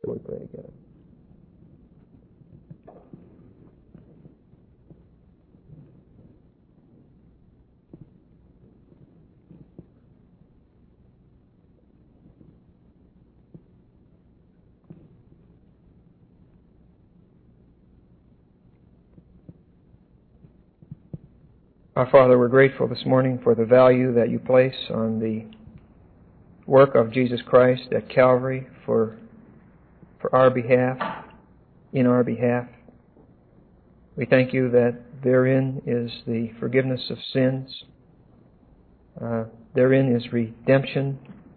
We pray together. Our Father, we're grateful this morning for the value that you place on the work of Jesus Christ at Calvary for our behalf, in our behalf. We thank you that therein is the forgiveness of sins. Therein is redemption.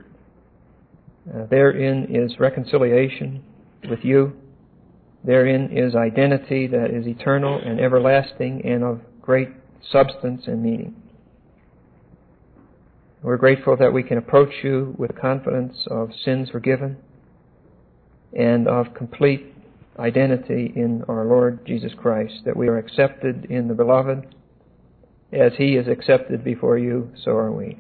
Therein is reconciliation with you. Therein is identity that is eternal and everlasting and of great substance and meaning. We're grateful that we can approach you with confidence of sins forgiven and of complete identity in our Lord Jesus Christ, that we are accepted in the Beloved. As He is accepted before you, so are we.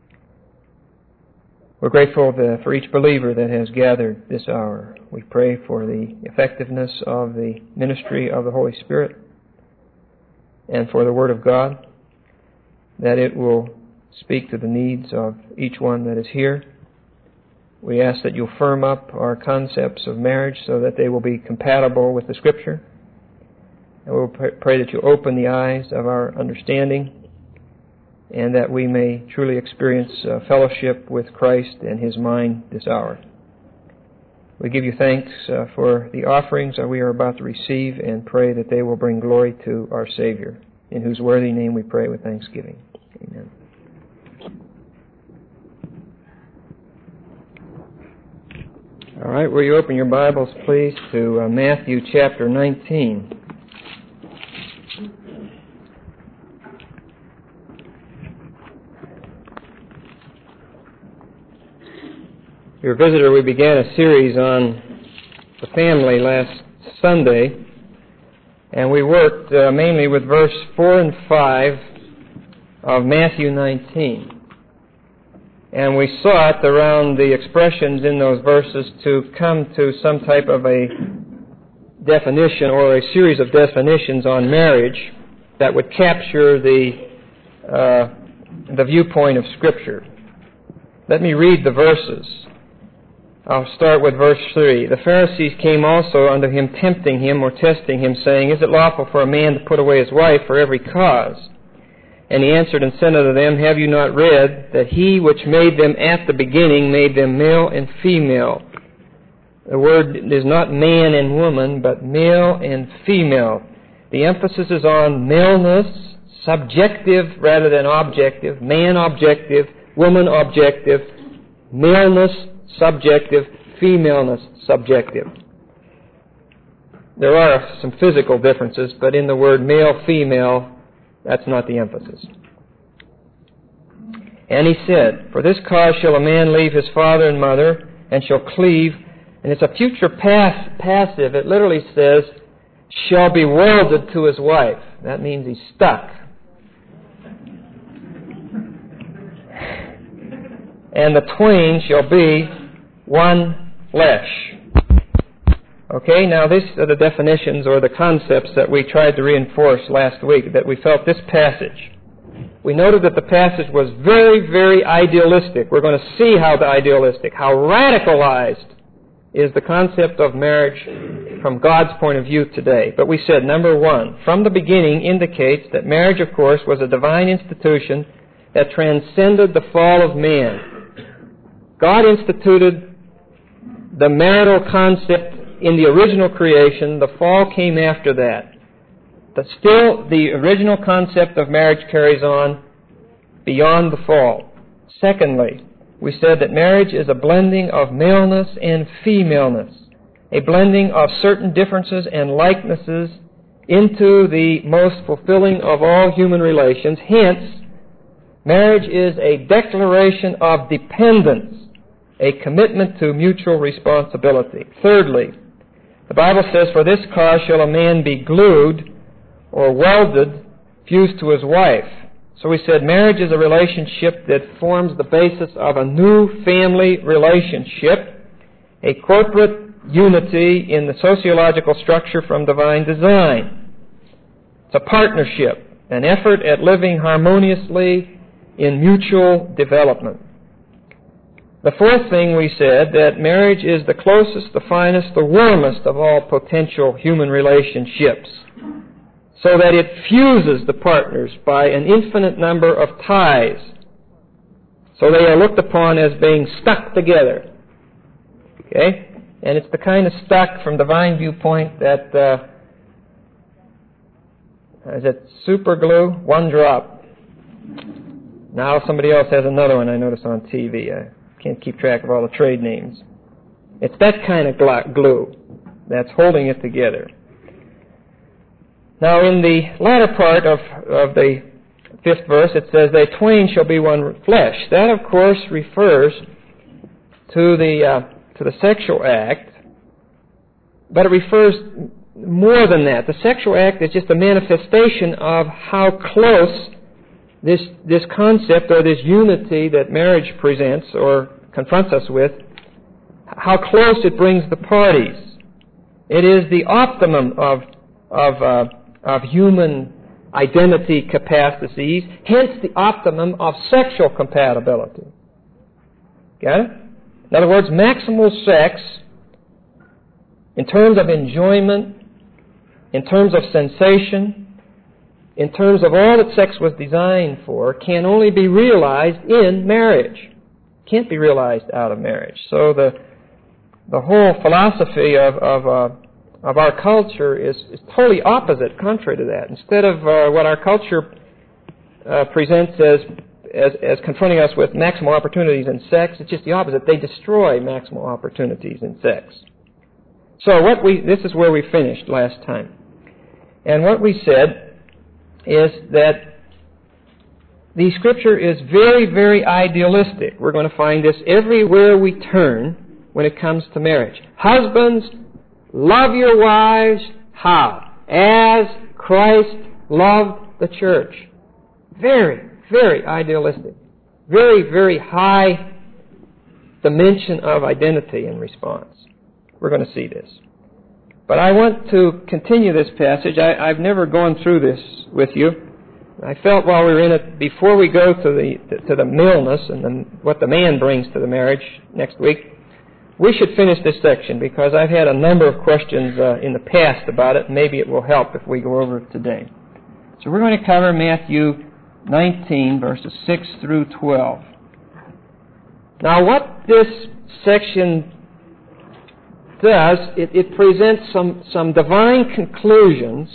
We're grateful for each believer that has gathered this hour. We pray for the effectiveness of the ministry of the Holy Spirit and for the Word of God, that it will speak to the needs of each one that is here. We ask that you'll firm up our concepts of marriage so that they will be compatible with the Scripture. And we'll pray that you open the eyes of our understanding and that we may truly experience fellowship with Christ and His mind this hour. We give you thanks for the offerings that we are about to receive and pray that they will bring glory to our Savior, in whose worthy name we pray with thanksgiving. Amen. All right, will you open your Bibles, please, to Matthew chapter 19. Your visitor, we began a series on the family last Sunday, and we worked mainly with verse 4 and 5 of Matthew 19. And we sought around the expressions in those verses to come to some type of a definition or a series of definitions on marriage that would capture the viewpoint of Scripture. Let me read the verses. I'll start with verse 3. The Pharisees came also unto him, tempting him or testing him, saying, Is it lawful for a man to put away his wife for every cause? And he answered and said unto them, Have you not read that he which made them at the beginning made them male and female? The word is not man and woman, but male and female. The emphasis is on maleness, subjective rather than objective, man objective, woman objective, maleness subjective, femaleness subjective. There are some physical differences, but in the word male-female, that's not the emphasis. And he said, For this cause shall a man leave his father and mother, and shall cleave, and it's a future passive. It literally says, shall be welded to his wife. That means he's stuck. And the twain shall be one flesh. Okay, now these are the definitions or the concepts that we tried to reinforce last week, that we felt this passage. We noted that the passage was very, very idealistic. We're going to see how radicalized is the concept of marriage from God's point of view today. But we said, number one, from the beginning indicates that marriage, of course, was a divine institution that transcended the fall of man. God instituted the marital concept in the original creation. The fall came after that. But still, the original concept of marriage carries on beyond the fall. Secondly, we said that marriage is a blending of maleness and femaleness, a blending of certain differences and likenesses into the most fulfilling of all human relations. Hence, marriage is a declaration of dependence, a commitment to mutual responsibility. Thirdly, the Bible says, For this cause shall a man be glued or welded, fused to his wife. So we said marriage is a relationship that forms the basis of a new family relationship, a corporate unity in the sociological structure from divine design. It's a partnership, an effort at living harmoniously in mutual development. The fourth thing we said, that marriage is the closest, the finest, the warmest of all potential human relationships, so that it fuses the partners by an infinite number of ties. So they are looked upon as being stuck together. Okay? And it's the kind of stuck from divine viewpoint that, is it super glue? One drop. Now somebody else has another one I noticed on TV. I can't keep track of all the trade names. It's that kind of glue that's holding it together. Now in the latter part of the 5th verse, it says, "They twain shall be one flesh." That, of course, refers to the sexual act, but it refers more than that. The sexual act is just a manifestation of how close this concept or this unity that marriage presents or confronts us with, how close it brings the parties. It is the optimum of human identity capacities, hence the optimum of sexual compatibility. Got it? In other words, maximal sex, in terms of enjoyment, in terms of sensation, in terms of all that sex was designed for, can only be realized in marriage. Can't be realized out of marriage. So the whole philosophy of our culture is totally opposite, contrary to that. Instead of what our culture presents as confronting us with maximal opportunities in sex, it's just the opposite. They destroy maximal opportunities in sex. So this is where we finished last time. And what we said is that the Scripture is very, very idealistic. We're going to find this everywhere we turn when it comes to marriage. Husbands, love your wives. How? As Christ loved the church. Very, very idealistic. Very, very high dimension of identity and response. We're going to see this. But I want to continue this passage. I've never gone through this with you. I felt while we were in it, before we go to the maleness and what the man brings to the marriage next week, we should finish this section because I've had a number of questions in the past about it. Maybe it will help if we go over it today. So we're going to cover Matthew 19, verses 6 through 12. Now what this section does, it presents some divine conclusions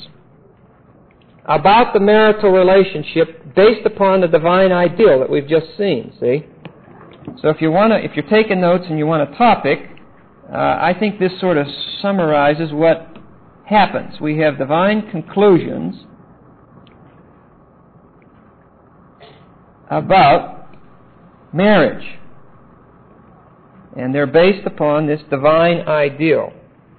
about the marital relationship based upon the divine ideal that we've just seen, see? So if you're taking notes and you want a topic, I think this sort of summarizes what happens. We have divine conclusions about marriage. And they're based upon this divine ideal.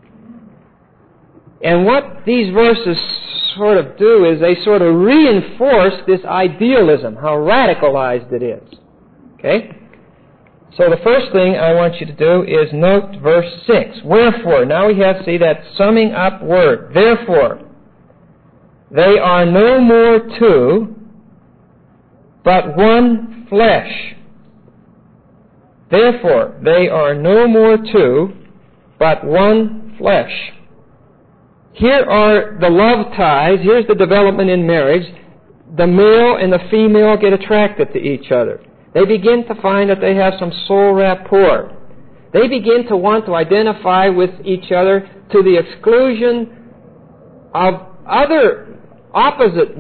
And what these verses sort of do is they sort of reinforce this idealism, how radicalized it is. Okay? So the first thing I want you to do is note verse 6. Wherefore, now we have, see, that summing up word. Therefore, they are no more two, but one flesh. Therefore, they are no more two, but one flesh. Here are the love ties. Here's the development in marriage. The male and the female get attracted to each other. They begin to find that they have some soul rapport. They begin to want to identify with each other to the exclusion of other opposite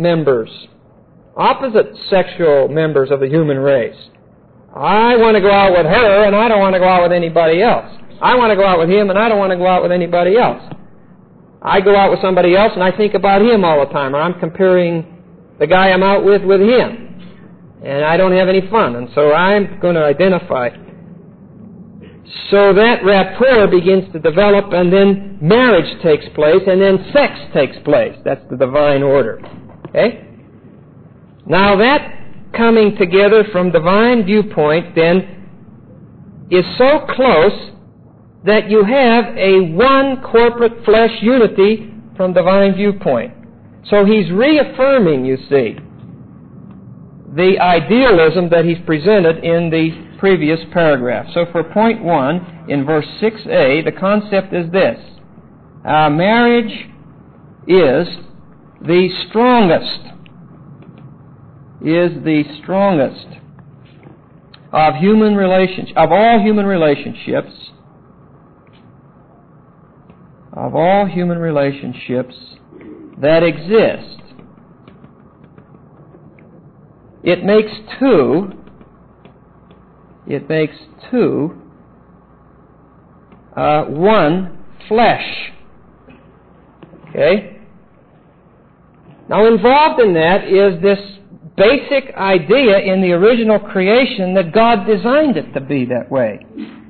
sexual members of the human race. I want to go out with her, and I don't want to go out with anybody else. I want to go out with him, and I don't want to go out with anybody else. I go out with somebody else, and I think about him all the time, or I'm comparing the guy I'm out with him. And I don't have any fun, and so I'm going to identify. So that rapport begins to develop, and then marriage takes place, and then sex takes place. That's the divine order. Okay? Now that coming together from divine viewpoint then is so close that you have a one corporate flesh unity from divine viewpoint. So he's reaffirming, you see, the idealism that he's presented in the previous paragraph. So for point 1, in verse 6a, the concept is this. Marriage is the strongest of all human relationships that exist. It makes two one flesh. Okay? Now involved in that is this basic idea in the original creation that God designed it to be that way.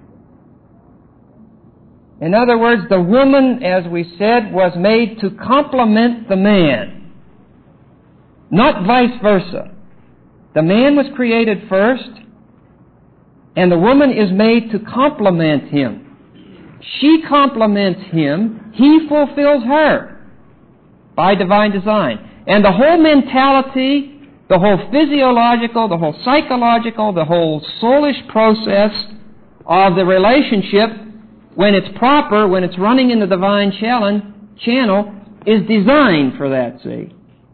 In other words, the woman, as we said, was made to complement the man, not vice versa. The man was created first, and the woman is made to complement him. She complements him, he fulfills her by divine design. And the whole mentality, the whole physiological, the whole psychological, the whole soulish process of the relationship, when it's proper, when it's running in the divine channel, is designed for that, see?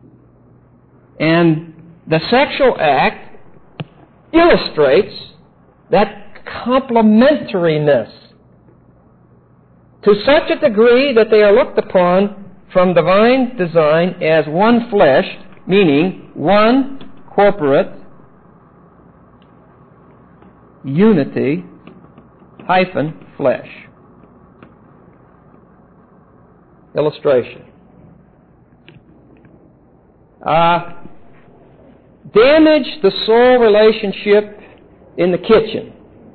And the sexual act illustrates that complementariness to such a degree that they are looked upon from divine design as one flesh, meaning one corporate unity hyphen flesh. Illustration. Damage the soul relationship in the kitchen,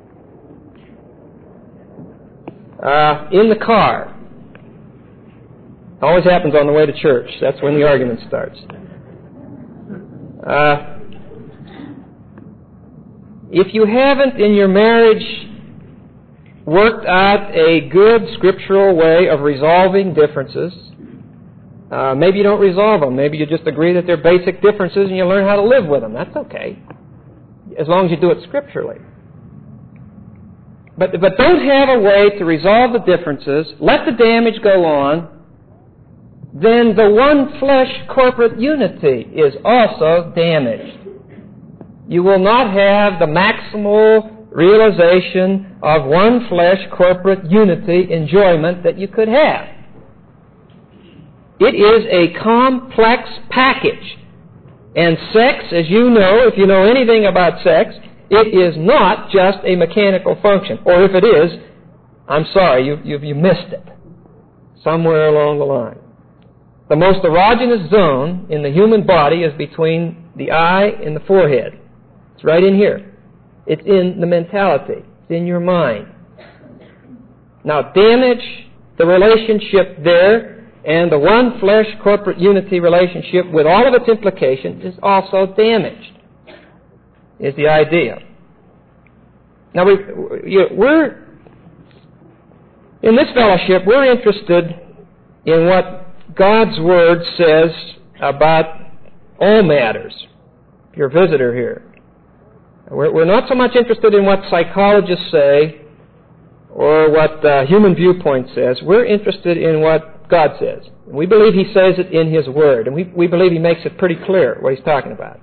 in the car. Always happens on the way to church. That's when the argument starts. If you haven't in your marriage worked out a good scriptural way of resolving differences, maybe you don't resolve them. Maybe you just agree that they're basic differences and you learn how to live with them. That's okay, as long as you do it scripturally. But don't have a way to resolve the differences, let the damage go on, then the one flesh corporate unity is also damaged. You will not have the maximal realization of one flesh corporate unity enjoyment that you could have. It is a complex package. And sex, as you know, if you know anything about sex, it is not just a mechanical function. Or if it is, I'm sorry, you missed it somewhere along the line. The most erogenous zone in the human body is between the eye and the forehead. It's right in here. It's in the mentality. It's in your mind. Now, damage the relationship there, and the one flesh corporate unity relationship with all of its implications is also damaged, is the idea. Now, we're in this fellowship, we're interested in what God's Word says about all matters. If you're a visitor here, we're not so much interested in what psychologists say or what human viewpoint says. We're interested in what God says. And we believe He says it in His Word, and we believe He makes it pretty clear what He's talking about.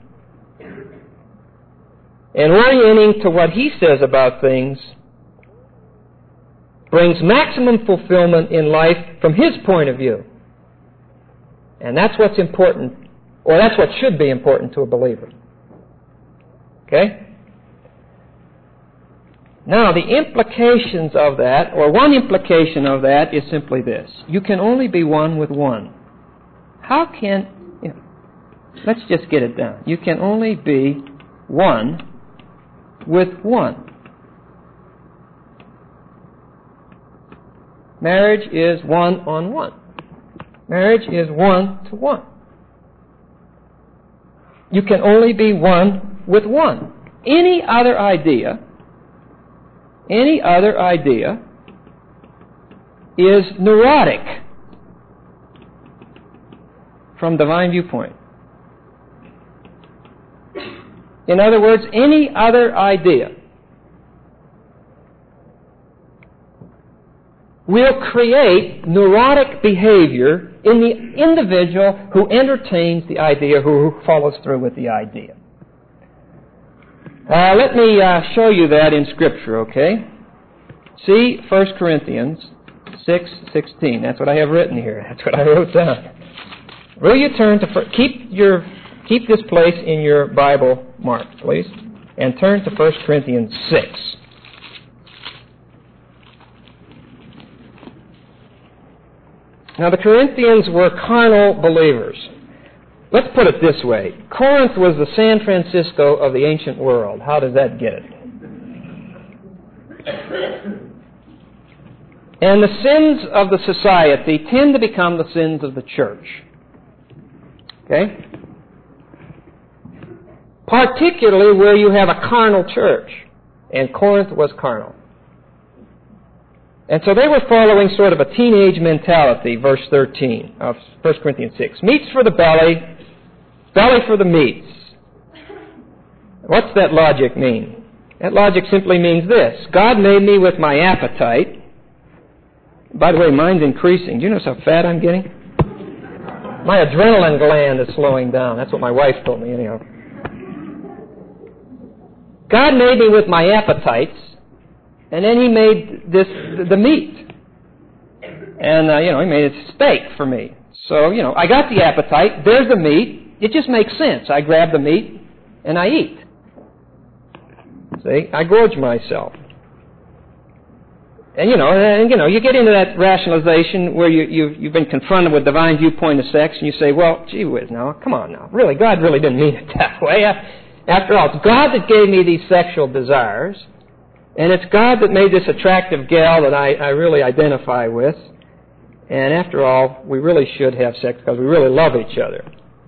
And orienting to what He says about things brings maximum fulfillment in life from His point of view. And that's what's important, or that's what should be important to a believer. Okay? Now, the implications of that, or one implication of that, is simply this. You can only be one with one. How can, let's just get it down. You can only be one with one. Marriage is one-on-one. Marriage is one-to-one. You can only be one with one. Any other idea is neurotic from divine viewpoint. In other words, any other idea will create neurotic behavior in the individual who entertains the idea, who follows through with the idea. Let me show you that in Scripture, okay? See 1 Corinthians 6:16. That's what I have written here. That's what I wrote down. Will you turn to... Keep this place in your Bible marked, please, and turn to 1 Corinthians 6. Now, the Corinthians were carnal believers. Let's put it this way. Corinth was the San Francisco of the ancient world. How does that get it? And the sins of the society tend to become the sins of the church. Okay? Particularly where you have a carnal church. And Corinth was carnal. And so they were following sort of a teenage mentality, verse 13 of 1 Corinthians 6. Meats for the belly, belly for the meats. What's that logic mean? That logic simply means this. God made me with my appetite. By the way, mine's increasing. Do you notice how fat I'm getting? My adrenaline gland is slowing down. That's what my wife told me anyhow. God made me with my appetites. And then He made the meat. And, He made a steak for me. So, I got the appetite. There's the meat. It just makes sense. I grab the meat and I eat. See? I gorge myself. And, you get into that rationalization where you've been confronted with divine viewpoint of sex and you say, well, gee whiz, now, come on now. Really, God really didn't mean it that way. After all, it's God that gave me these sexual desires. And it's God that made this attractive gal that I really identify with. And after all, we really should have sex because we really love each other.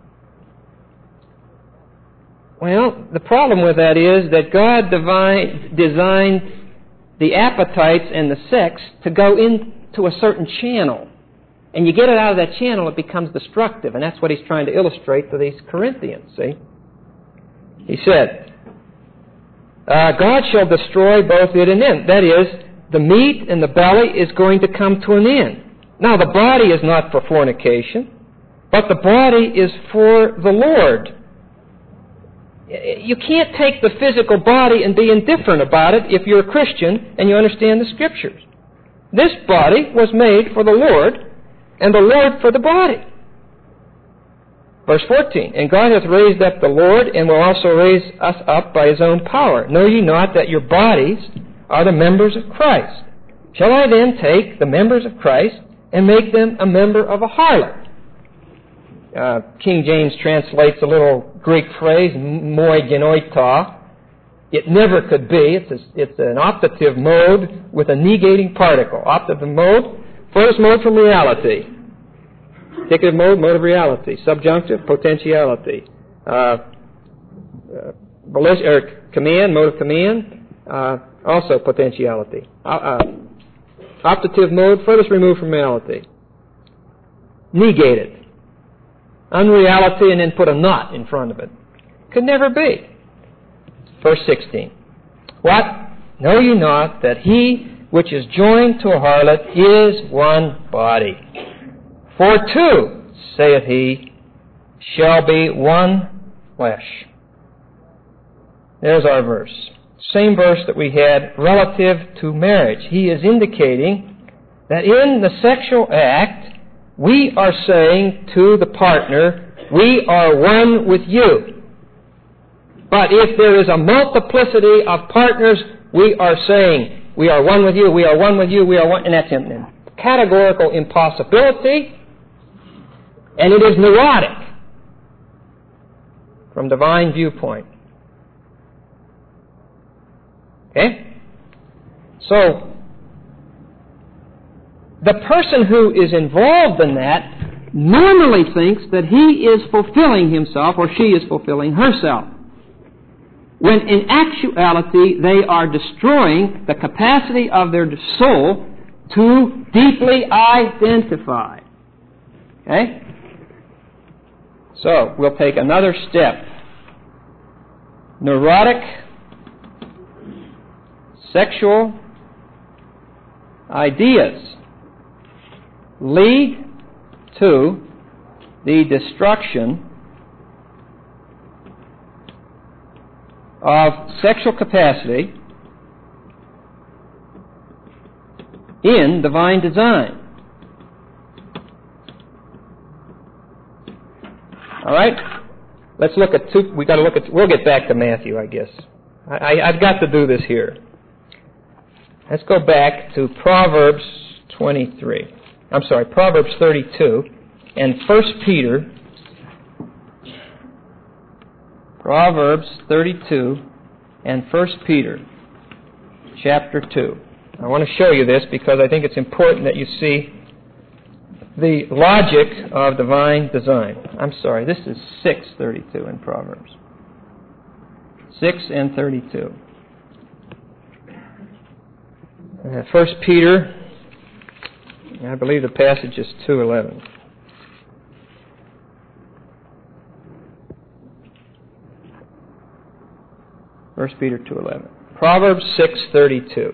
Well, the problem with that is that God designed the appetites and the sex to go into a certain channel. And you get it out of that channel, it becomes destructive. And that's what He's trying to illustrate to these Corinthians, see? He said, God shall destroy both it and them. That is, the meat and the belly is going to come to an end. Now, the body is not for fornication, but the body is for the Lord. You can't take the physical body and be indifferent about it if you're a Christian and you understand the Scriptures. This body was made for the Lord, and the Lord for the body. Verse 14, and God hath raised up the Lord, and will also raise us up by His own power. Know ye not that your bodies are the members of Christ? Shall I then take the members of Christ and make them a member of a harlot? King James translates a little Greek phrase, moi genoita. It never could be. It's an optative mode with a negating particle. Optative mode, first mode from reality. Indicative mode, mode of reality. Subjunctive, potentiality. Command, mode of command, also potentiality. Optative mode, furthest removed from reality. Negated. Unreality and then put a not in front of it. Could never be. Verse 16. What? Know ye not that he which is joined to a harlot is one body? For two, saith he, shall be one flesh. There's our verse. Same verse that we had relative to marriage. He is indicating that in the sexual act, we are saying to the partner, we are one with you. But if there is a multiplicity of partners, we are saying, we are one with you, we are one with you, we are one, and that's a categorical impossibility. And it is neurotic from divine viewpoint. Okay? So, the person who is involved in that normally thinks that he is fulfilling himself or she is fulfilling herself. When in actuality they are destroying the capacity of their soul Too deeply identified. Okay? So, we'll take another step. Neurotic sexual ideas lead to the destruction of sexual capacity in divine design. All right? Let's look at two. We'll get back to Matthew, I guess. I've got to do this here. Let's go back to Proverbs 32 and 1 Peter. Proverbs 32 and 1 Peter chapter 2. I want to show you this because I think it's important that you see the logic of divine design. I'm sorry, this is 6:32 in Proverbs. 6 and 32. 1 Peter, I believe the passage is 2:11. First Peter 2:11. Proverbs 6:32.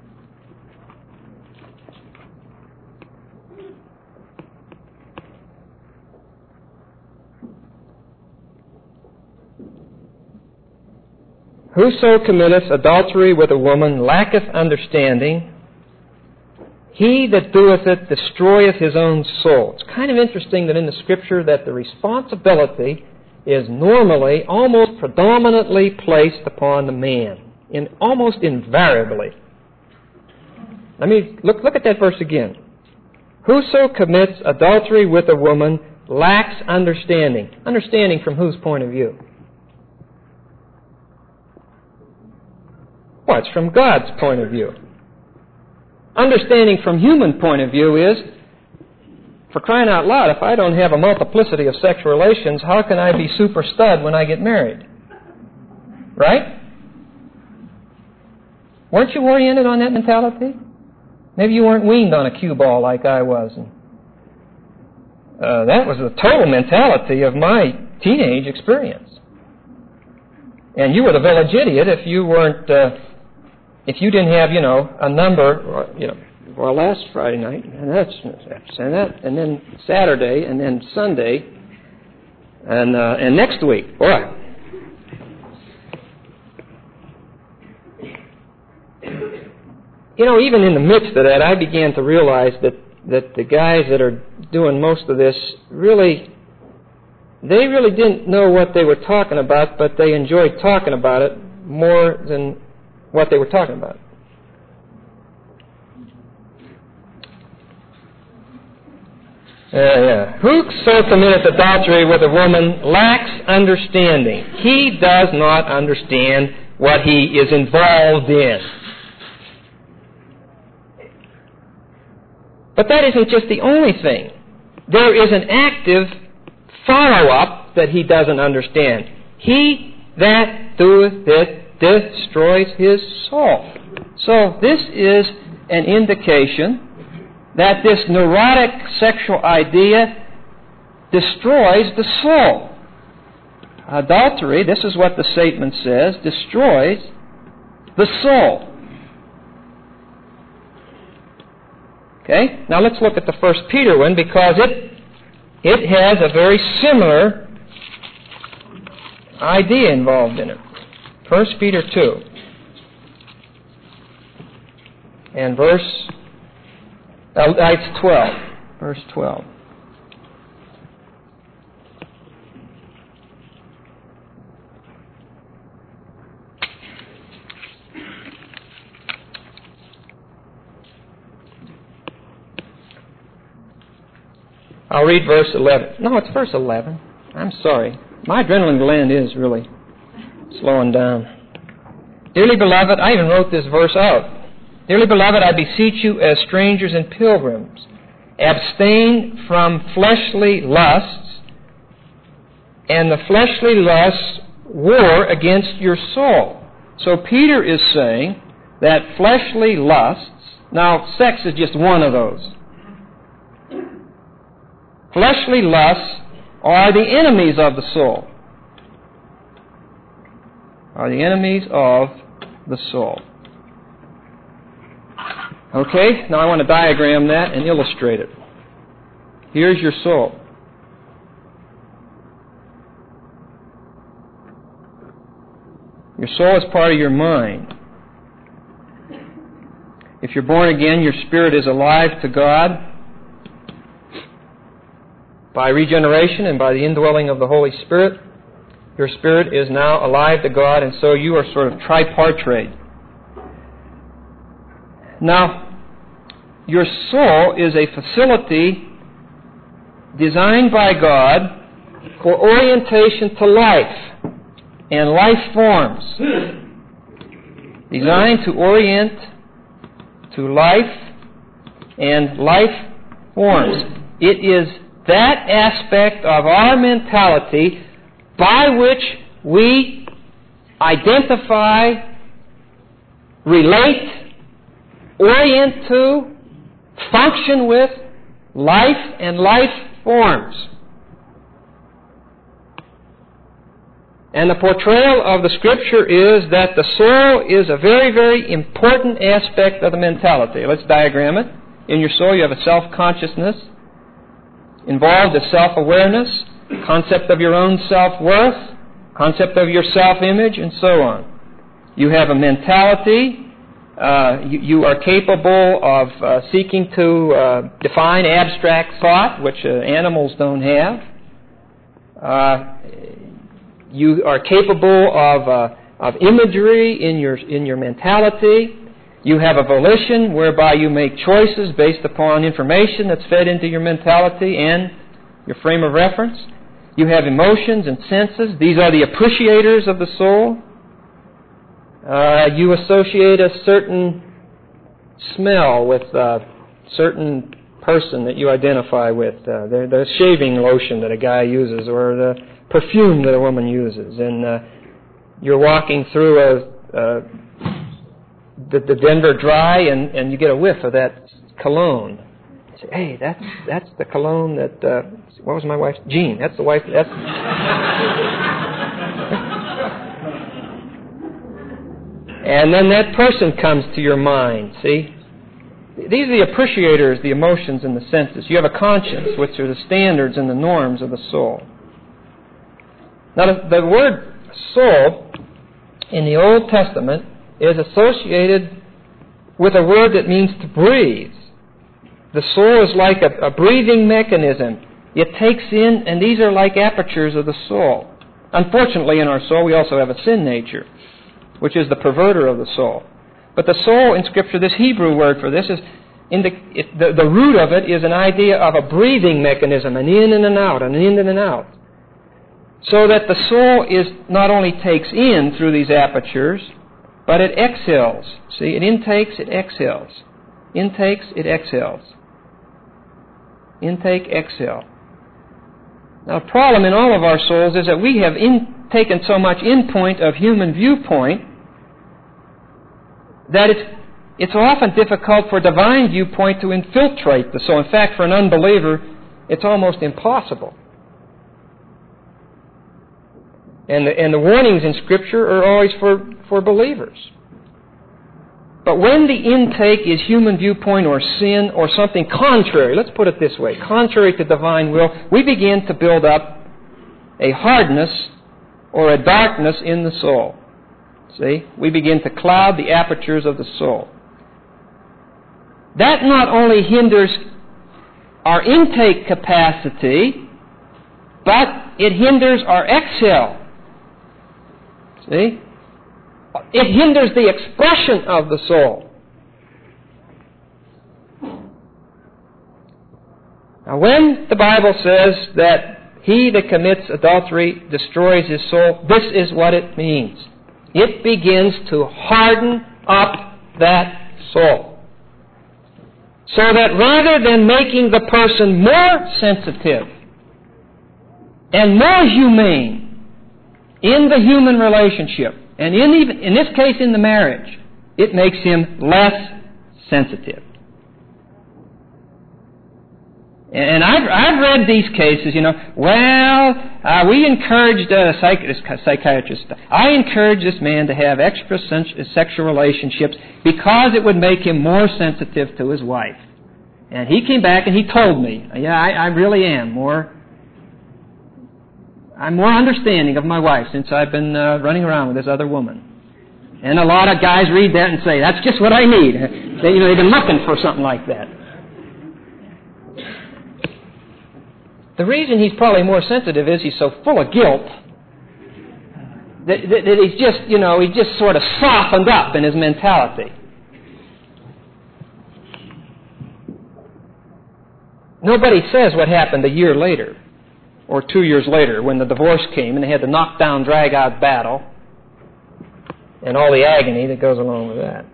Whoso committeth adultery with a woman lacketh understanding. He that doeth it destroyeth his own soul. It's kind of interesting that in the Scripture that the responsibility is normally, almost predominantly placed upon the man, almost invariably. Let me look at that verse again. Whoso commits adultery with a woman lacks understanding. Understanding from whose point of view? Well, it's from God's point of view. Understanding from human point of view is, for crying out loud, if I don't have a multiplicity of sexual relations, how can I be super stud when I get married? Right? Weren't you oriented on that mentality? Maybe you weren't weaned on a cue ball like I was. That was the total mentality of my teenage experience. And you were the village idiot if you weren't, if you didn't have, a number, well, last Friday night, and and then Saturday, and then Sunday, and next week. Boy. Even in the midst of that, I began to realize that the guys that are doing most of this they really didn't know what they were talking about, but they enjoyed talking about it more than what they were talking about. Whoso committeth adultery with a woman lacks understanding. He does not understand what he is involved in. But that isn't just the only thing. There is an active follow-up that he doesn't understand. He that doeth it destroys his soul. So this is an indication that this neurotic sexual idea destroys the soul. Adultery, this is what the statement says, destroys the soul. Okay? Now let's look at the 1 Peter one because it has a very similar idea involved in it. 1 Peter 2 and it's 12. Verse 12. I'll read verse 11. No, it's verse 11. I'm sorry. My adrenaline gland is really slowing down. Dearly beloved, I even wrote this verse out. Dearly beloved, I beseech you as strangers and pilgrims, abstain from fleshly lusts, and the fleshly lusts war against your soul. So Peter is saying that fleshly lusts Now, sex is just one of those. Fleshly lusts are the enemies of the soul. Are the enemies of the soul. Okay, now I want to diagram that and illustrate it. Here's your soul. Your soul is part of your mind. If you're born again, your spirit is alive to God by regeneration and by the indwelling of the Holy Spirit. Your spirit is now alive to God, and so you are sort of tripartite. Now, your soul is a facility designed by God for orientation to life and life forms. Designed to orient to life and life forms. It is that aspect of our mentality by which we identify, relate, orient to, function with life and life forms. And the portrayal of the Scripture is that the soul is a very, very important aspect of the mentality. Let's diagram it. In your soul you have a self-consciousness, involved is self-awareness, concept of your own self-worth, concept of your self-image, and so on. You have a mentality. You are capable of seeking to define abstract thought, which animals don't have. You are capable of imagery in your mentality. You have a volition whereby you make choices based upon information that's fed into your mentality and your frame of reference. You have emotions and senses. These are the appreciators of the soul. You associate a certain smell with a certain person that you identify with. The shaving lotion that a guy uses, or the perfume that a woman uses. And you're walking through the Denver Dry, and you get a whiff of that cologne. You say, hey, that's the cologne that... what was my wife's? Jean. That's the wife... That's... And then that person comes to your mind, see? These are the appreciators, the emotions, and the senses. You have a conscience, which are the standards and the norms of the soul. Now, the word soul in the Old Testament is associated with a word that means to breathe. The soul is like a breathing mechanism. It takes in, and these are like apertures of the soul. Unfortunately, in our soul, we also have a sin nature, which is the perverter of the soul. But the soul in Scripture, this Hebrew word for this, is the root of it is an idea of a breathing mechanism, an in and an out, an in and an out. So that the soul not only takes in through these apertures, but it exhales. See, it intakes, it exhales. Intakes, it exhales. Intake, exhale. Now, the problem in all of our souls is that we have taken so much in-point of human viewpoint that it's often difficult for divine viewpoint to infiltrate the soul. In fact, for an unbeliever, it's almost impossible. And the warnings in Scripture are always for believers. But when the intake is human viewpoint or sin or something contrary, let's put it this way, contrary to divine will, we begin to build up a hardness or a darkness in the soul. See? We begin to cloud the apertures of the soul. That not only hinders our intake capacity, but it hinders our exhale. See? It hinders the expression of the soul. Now, when the Bible says that he that commits adultery destroys his soul, this is what it means. It begins to harden up that soul. So that rather than making the person more sensitive and more humane in the human relationship, and in this case in the marriage, it makes him less sensitive. And I've read these cases, we encouraged psychiatrists. I encouraged this man to have extra sexual relationships because it would make him more sensitive to his wife. And he came back and he told me, I really am I'm more understanding of my wife since I've been running around with this other woman. And a lot of guys read that and say, that's just what I need. They've been looking for something like that. The reason he's probably more sensitive is he's so full of guilt that he's just, he's just sort of softened up in his mentality. Nobody says what happened a year later or 2 years later when the divorce came and they had the knockdown, drag-out battle and all the agony that goes along with that.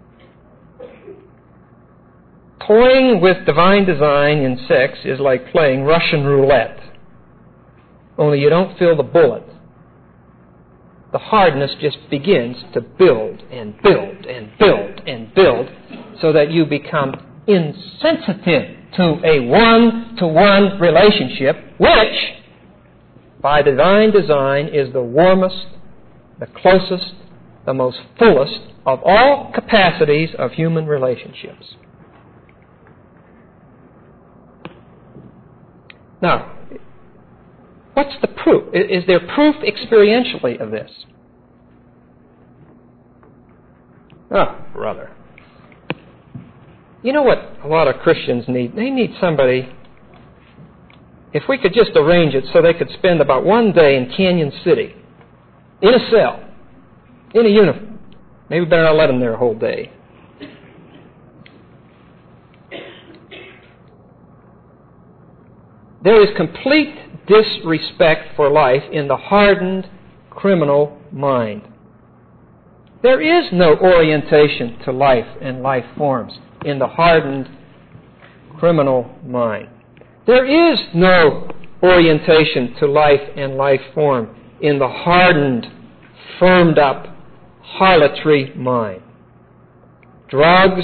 Toying with divine design in sex is like playing Russian roulette, only you don't feel the bullet. The hardness just begins to build and build and build and build so that you become insensitive to a one-to-one relationship, which, by divine design, is the warmest, the closest, the most fullest of all capacities of human relationships. Now, what's the proof? Is there proof experientially of this? Oh, brother. You know what a lot of Christians need? They need somebody, if we could just arrange it so they could spend about one day in Canyon City, in a cell, in a uniform. Maybe better not let them there a whole day. There is complete disrespect for life in the hardened criminal mind. There is no orientation to life and life forms in the hardened criminal mind. There is no orientation to life and life form in the hardened, firmed up, harlotry mind. Drugs,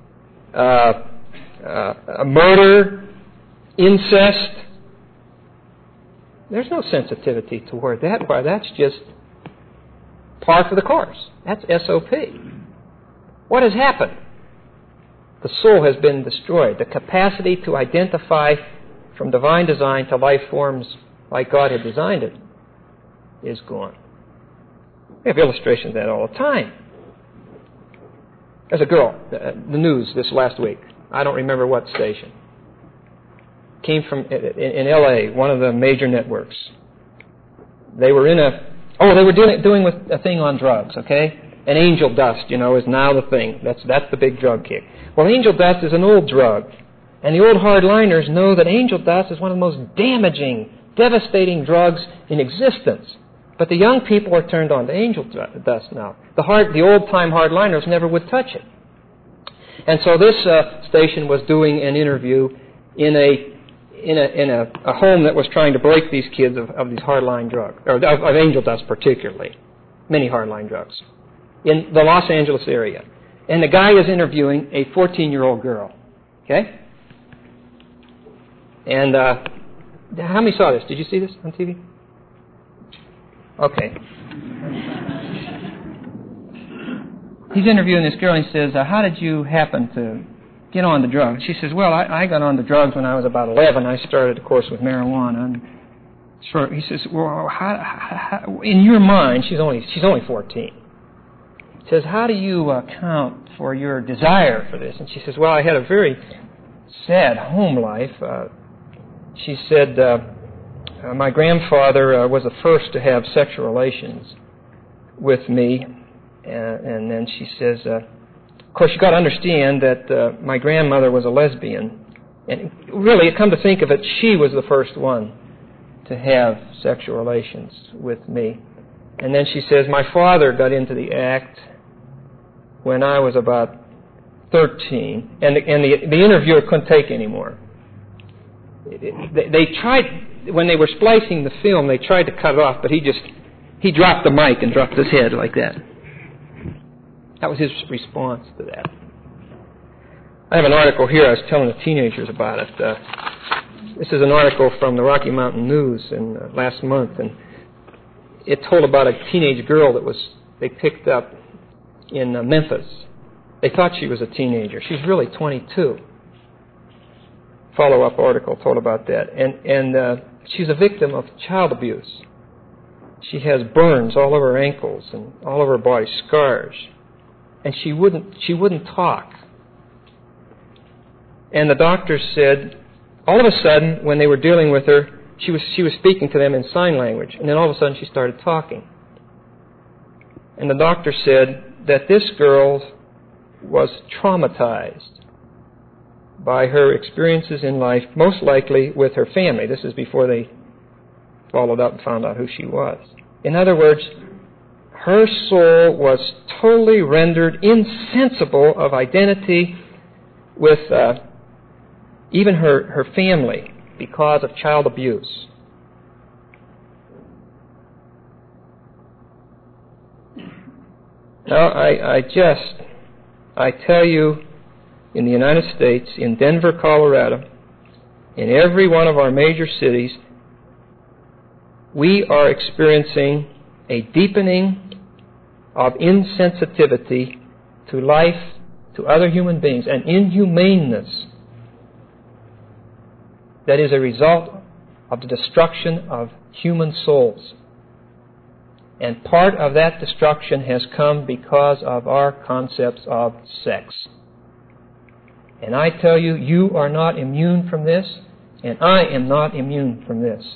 murder, incest. There's no sensitivity toward that. Why, that's just par for the course. That's SOP. What has happened? The soul has been destroyed. The capacity to identify from divine design to life forms like God had designed it is gone. We have illustrations of that all the time. There's a girl, the news this last week. I don't remember what station. Came from in L.A., one of the major networks. They were doing a thing on drugs, okay? And angel dust, is now the thing. That's the big drug kick. Well, angel dust is an old drug. And the old hardliners know that angel dust is one of the most damaging, devastating drugs in existence. But the young people are turned on to angel dust now. The old-time hardliners never would touch it. And so this station was doing an interview in a home that was trying to break these kids of these hardline drugs, or of angel dust particularly, many hardline drugs, in the Los Angeles area. And the guy is interviewing a 14-year-old girl. Okay? And how many saw this? Did you see this on TV? Okay. He's interviewing this girl and he says, how did you happen to get on the drugs? She says, well, I got on the drugs when I was about 11. I started, of course, with marijuana. And he says, well, how, in your mind, she's only 14. He says, how do you account for your desire for this? And she says, well, I had a very sad home life. She said, my grandfather was the first to have sexual relations with me. And then she says, of course, you've got to understand that my grandmother was a lesbian. And really, come to think of it, she was the first one to have sexual relations with me. And then she says, my father got into the act when I was about 13. And the interviewer couldn't take anymore. They tried, when they were splicing the film, they tried to cut it off, but he dropped the mic and dropped his head like that. That was his response to that. I have an article here. I was telling the teenagers about it. This is an article from the Rocky Mountain News in last month, and it told about a teenage girl that they picked up in Memphis. They thought she was a teenager. She's really 22. Follow-up article told about that. And she's a victim of child abuse. She has burns all over her ankles and all over her body, scars. And she wouldn't talk. And the doctor said, all of a sudden, when they were dealing with her, she was speaking to them in sign language. And then all of a sudden she started talking. And the doctor said that this girl was traumatized by her experiences in life, most likely with her family. This is before they followed up and found out who she was. In other words, her soul was totally rendered insensible of identity with even her family because of child abuse. Now, I tell you, in the United States, in Denver, Colorado, in every one of our major cities, we are experiencing a deepening of insensitivity to life, to other human beings, an inhumaneness that is a result of the destruction of human souls. And part of that destruction has come because of our concepts of sex. And I tell you, you are not immune from this, and I am not immune from this.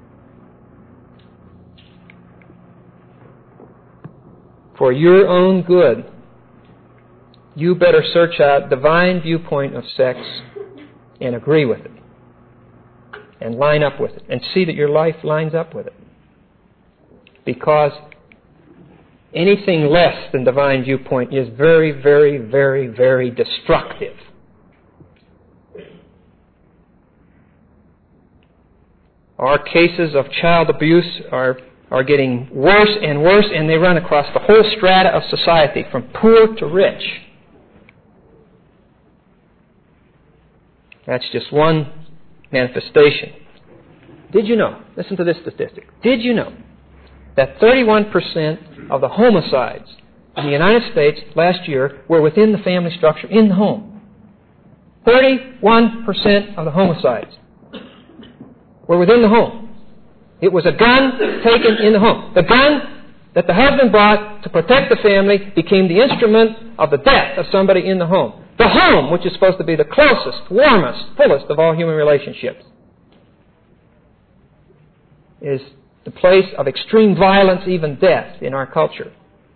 For your own good, you better search out divine viewpoint of sex and agree with it. And line up with it. And see that your life lines up with it. Because anything less than divine viewpoint is very, very, very, very destructive. Our cases of child abuse are getting worse and worse, and they run across the whole strata of society, from poor to rich. That's just one manifestation. Did you know, listen to this statistic, did you know that 31% of the homicides in the United States last year were within the family structure, in the home? 31% of the homicides were within the home. It was a gun taken in the home. The gun that the husband brought to protect the family became the instrument of the death of somebody in the home. The home, which is supposed to be the closest, warmest, fullest of all human relationships, is the place of extreme violence, even death, in our culture.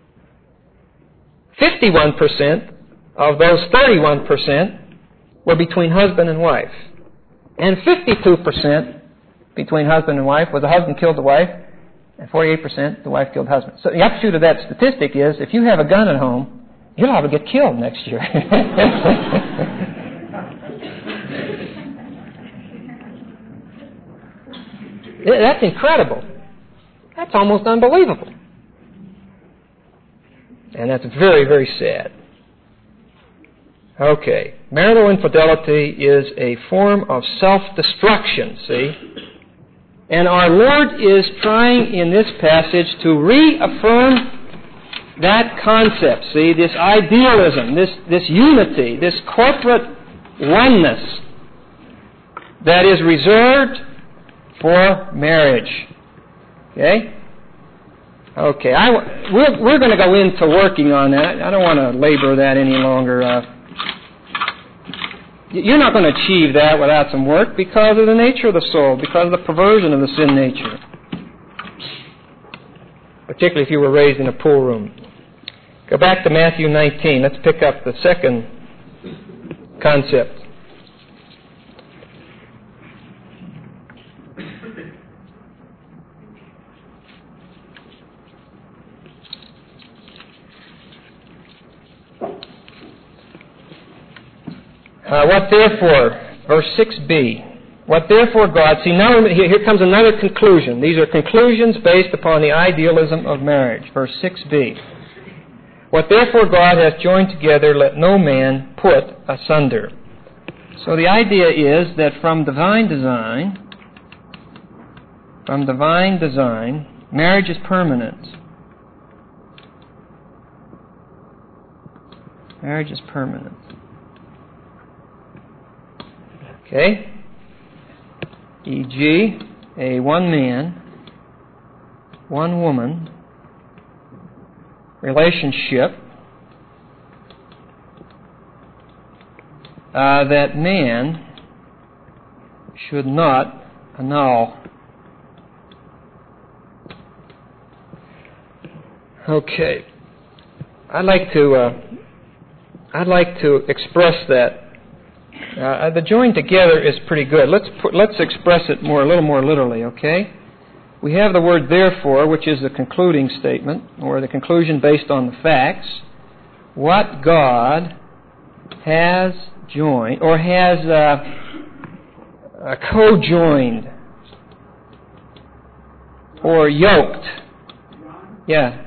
51% of those 31% were between husband and wife. And 52% between husband and wife was the husband killed the wife, and 48% the wife killed the husband. So the upshot of that statistic is, if you have a gun at home, you'll have to get killed next year. That's incredible. That's almost unbelievable. And that's very, very sad. Okay. Marital infidelity is a form of self-destruction, see? And our Lord is trying in this passage to reaffirm that concept, see? This idealism, this unity, this corporate oneness that is reserved for marriage. Okay? Okay. We're going to go into working on that. I don't want to labor that any longer. You're not going to achieve that without some work because of the nature of the soul, because of the perversion of the sin nature. Particularly if you were raised in a pool room. Go back to Matthew 19. Let's pick up the second concept. What therefore, verse 6b, what therefore God, see now here comes another conclusion. These are conclusions based upon the idealism of marriage. Verse 6b. What therefore God hath joined together, let no man put asunder. So the idea is that from divine design, marriage is permanent. Marriage is permanent. Okay? E.g., a one man, one woman relationship that man should not annul. Okay. I'd like to express that. The join together is pretty good. Let's express it a little more literally, okay? We have the word therefore, which is the concluding statement, or the conclusion based on the facts. What God has joined, or has co-joined, or yoked. Yeah.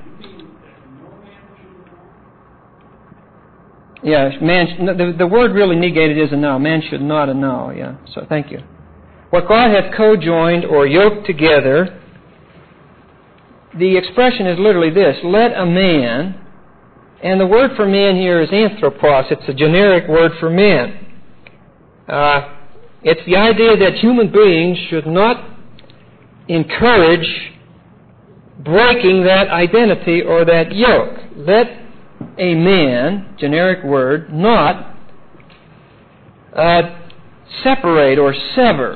Yeah, the word really negated is annul. Man should not annul, yeah. So thank you. What God hath co-joined or yoked together, the expression is literally this: let a man, and the word for man here is anthropos. It's a generic word for man. It's the idea that human beings should not encourage breaking that identity or that yoke. Let a man, generic word, not separate or sever.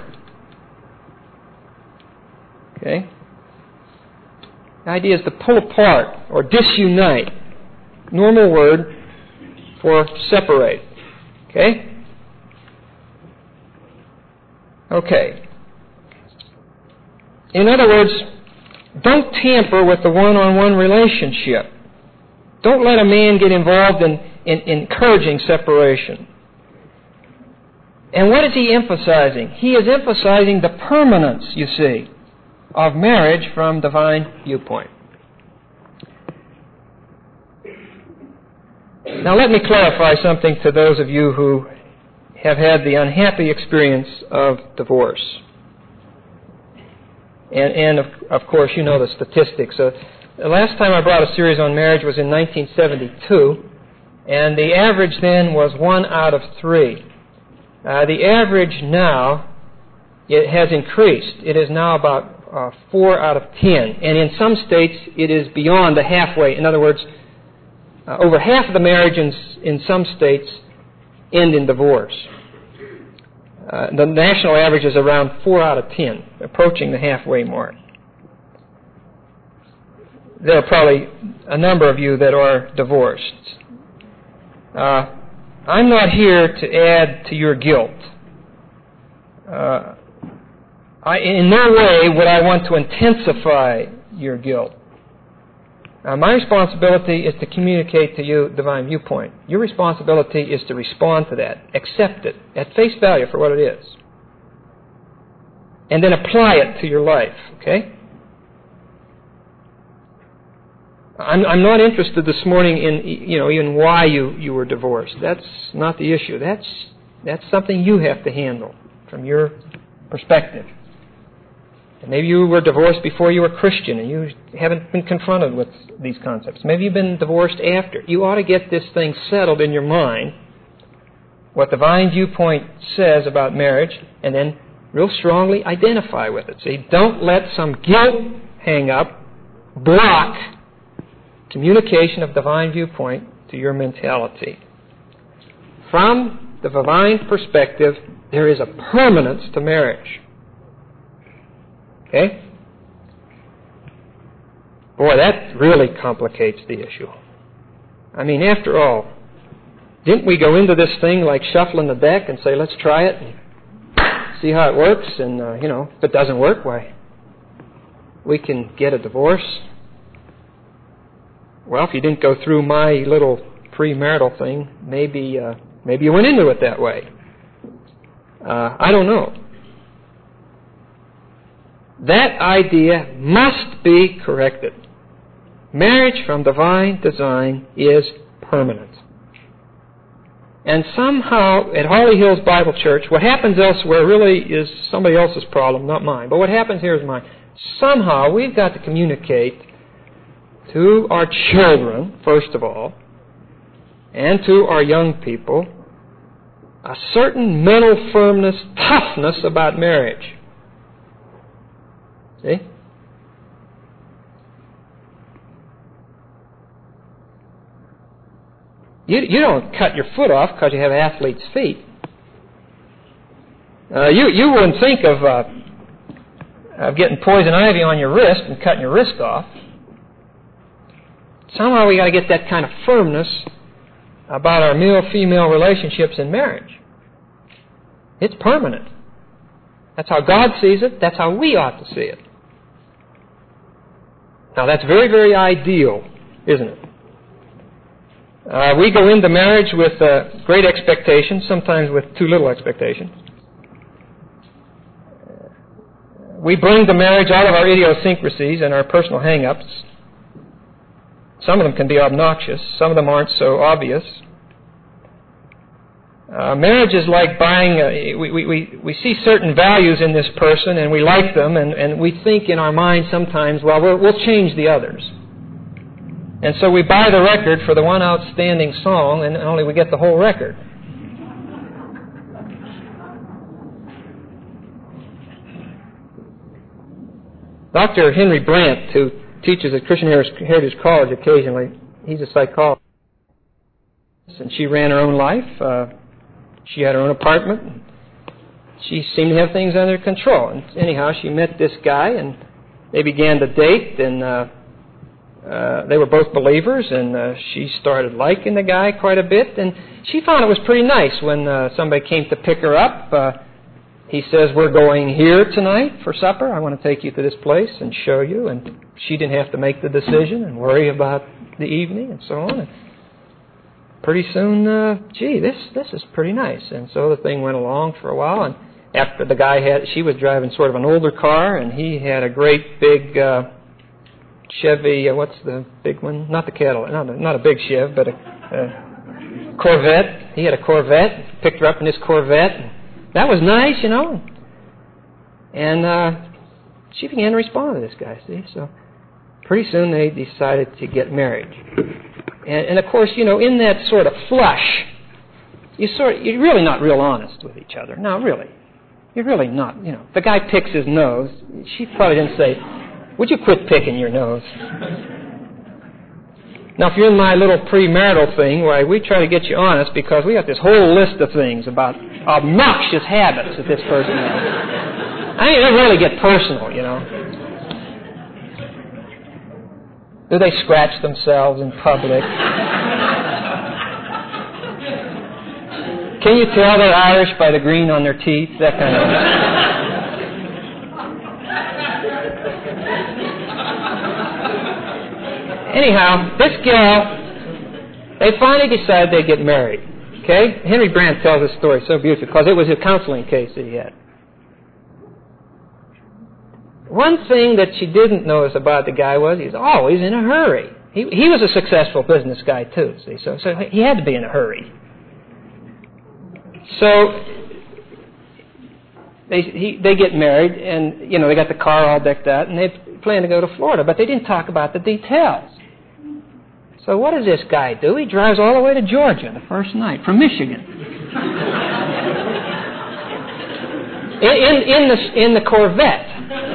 Okay? The idea is to pull apart or disunite. Normal word for separate. Okay? Okay. In other words, don't tamper with the one-on-one relationship. Don't let a man get involved in encouraging separation. And what is he emphasizing? He is emphasizing the permanence, you see, of marriage from divine viewpoint. Now let me clarify something to those of you who have had the unhappy experience of divorce. And of course, you know the statistics. The last time I brought a series on marriage was in 1972, and the average then was 1 out of 3. The average now, it has increased. It is now about 4 out of 10. And in some states, it is beyond the halfway. In other words, over half of the marriages in some states end in divorce. The national average is around 4 out of 10, approaching the halfway mark. There are probably a number of you that are divorced. I'm not here to add to your guilt. In no way would I want to intensify your guilt. My responsibility is to communicate to you divine viewpoint. Your responsibility is to respond to that, accept it at face value for what it is, and then apply it to your life, okay? I'm not interested this morning in why you were divorced. That's not the issue. That's something you have to handle from your perspective. And maybe you were divorced before you were Christian and you haven't been confronted with these concepts. Maybe you've been divorced after. You ought to get this thing settled in your mind, what divine viewpoint says about marriage, and then real strongly identify with it. See, don't let some guilt hang up block communication of divine viewpoint to your mentality. From the divine perspective, there is a permanence to marriage. Okay? Boy, that really complicates the issue. I mean, after all, didn't we go into this thing like shuffling the deck and say, let's try it and see how it works, and, if it doesn't work, why, we can get a divorce. Well, if you didn't go through my little premarital thing, maybe you went into it that way. I don't know. That idea must be corrected. Marriage from divine design is permanent. And somehow, at Holly Hills Bible Church, what happens elsewhere really is somebody else's problem, not mine. But what happens here is mine. Somehow, we've got to communicate to our children, first of all, and to our young people, a certain mental firmness, toughness about marriage. See? You don't cut your foot off because you have athlete's feet. You wouldn't think of getting poison ivy on your wrist and cutting your wrist off. Somehow we got to get that kind of firmness about our male-female relationships in marriage. It's permanent. That's how God sees it. That's how we ought to see it. Now that's very, very ideal, isn't it? We go into marriage with great expectations, sometimes with too little expectation. We bring to marriage all of our idiosyncrasies and our personal hang-ups. Some of them can be obnoxious. Some of them aren't so obvious. Marriage is like buying... we see certain values in this person, and we like them, and we think in our mind sometimes, well, we'll change the others. And so we buy the record for the one outstanding song, and only we get the whole record. Dr. Henry Brandt, who teaches at Christian Heritage College occasionally, he's a psychologist, and she ran her own life. She had her own apartment. She seemed to have things under control. And anyhow, she met this guy, and they began to date, and they were both believers, and she started liking the guy quite a bit, and she found it was pretty nice when somebody came to pick her up. He says, we're going here tonight for supper. I want to take you to this place and show you, and she didn't have to make the decision and worry about the evening and so on. And pretty soon, this is pretty nice. And so the thing went along for a while, and after the guy she was driving sort of an older car, and he had a great big Chevy, what's the big one? Not the Cadillac, not a big Chev, but a Corvette. He had a Corvette, picked her up in his Corvette. And that was nice, you know. And she began to respond to this guy, see. So pretty soon they decided to get married. And of course, you know, in that sort of flush, you're really not real honest with each other. No, really. You're really not, you know. The guy picks his nose. She probably didn't say, would you quit picking your nose? Now, if you're in my little premarital thing, where we try to get you honest because we got this whole list of things about obnoxious habits that this person has. I mean, they really get personal, you know. Do they scratch themselves in public? Can you tell they're Irish by the green on their teeth? That kind of thing. Anyhow, this gal, they finally decided they'd get married. Okay? Henry Brandt tells this story so beautifully because it was a counseling case that he had. One thing that she didn't notice about the guy was he's always in a hurry. He was a successful business guy too, see, so he had to be in a hurry. So they get married, and you know they got the car all decked out, and they plan to go to Florida, but they didn't talk about the details. So what does this guy do? He drives all the way to Georgia the first night from Michigan. in the Corvette.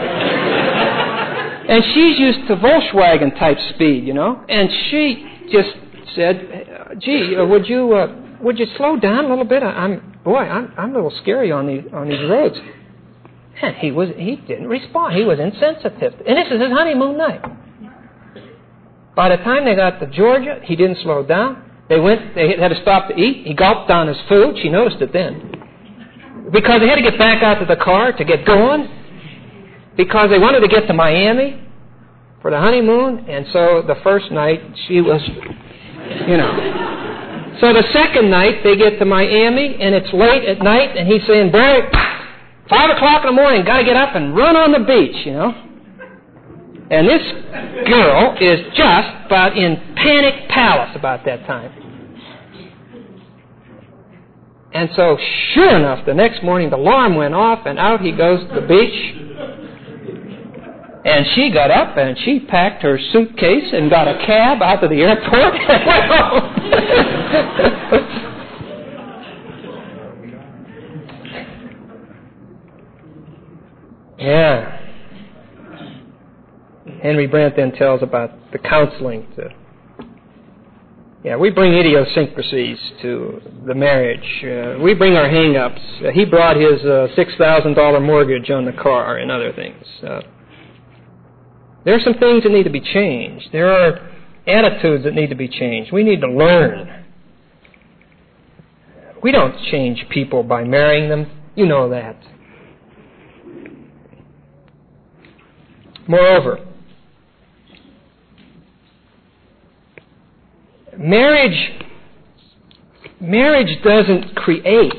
And she's used to Volkswagen type speed, you know. And she just said, "Gee, would you slow down a little bit? I'm a little scary on these roads." And he didn't respond. He was insensitive. And this is his honeymoon night. By the time they got to Georgia, he didn't slow down. They had to stop to eat. He gulped down his food. She noticed it then. Because they had to get back out to the car to get going. Because they wanted to get to Miami for the honeymoon. And so the first night, she was, you know. So the second night, they get to Miami, and it's late at night, and he's saying, Barry, 5 o'clock in the morning, got to get up and run on the beach, you know. And this girl is just about in panic palace about that time. And so, sure enough, the next morning the alarm went off, and out he goes to the beach. And she got up and she packed her suitcase and got a cab out to the airport and went home. Yeah. Henry Brandt then tells about the counseling. We bring idiosyncrasies to the marriage. We bring our hang-ups. He brought his $6,000 mortgage on the car and other things. There are some things that need to be changed. There are attitudes that need to be changed. We need to learn. We don't change people by marrying them. You know that. Moreover, marriage doesn't create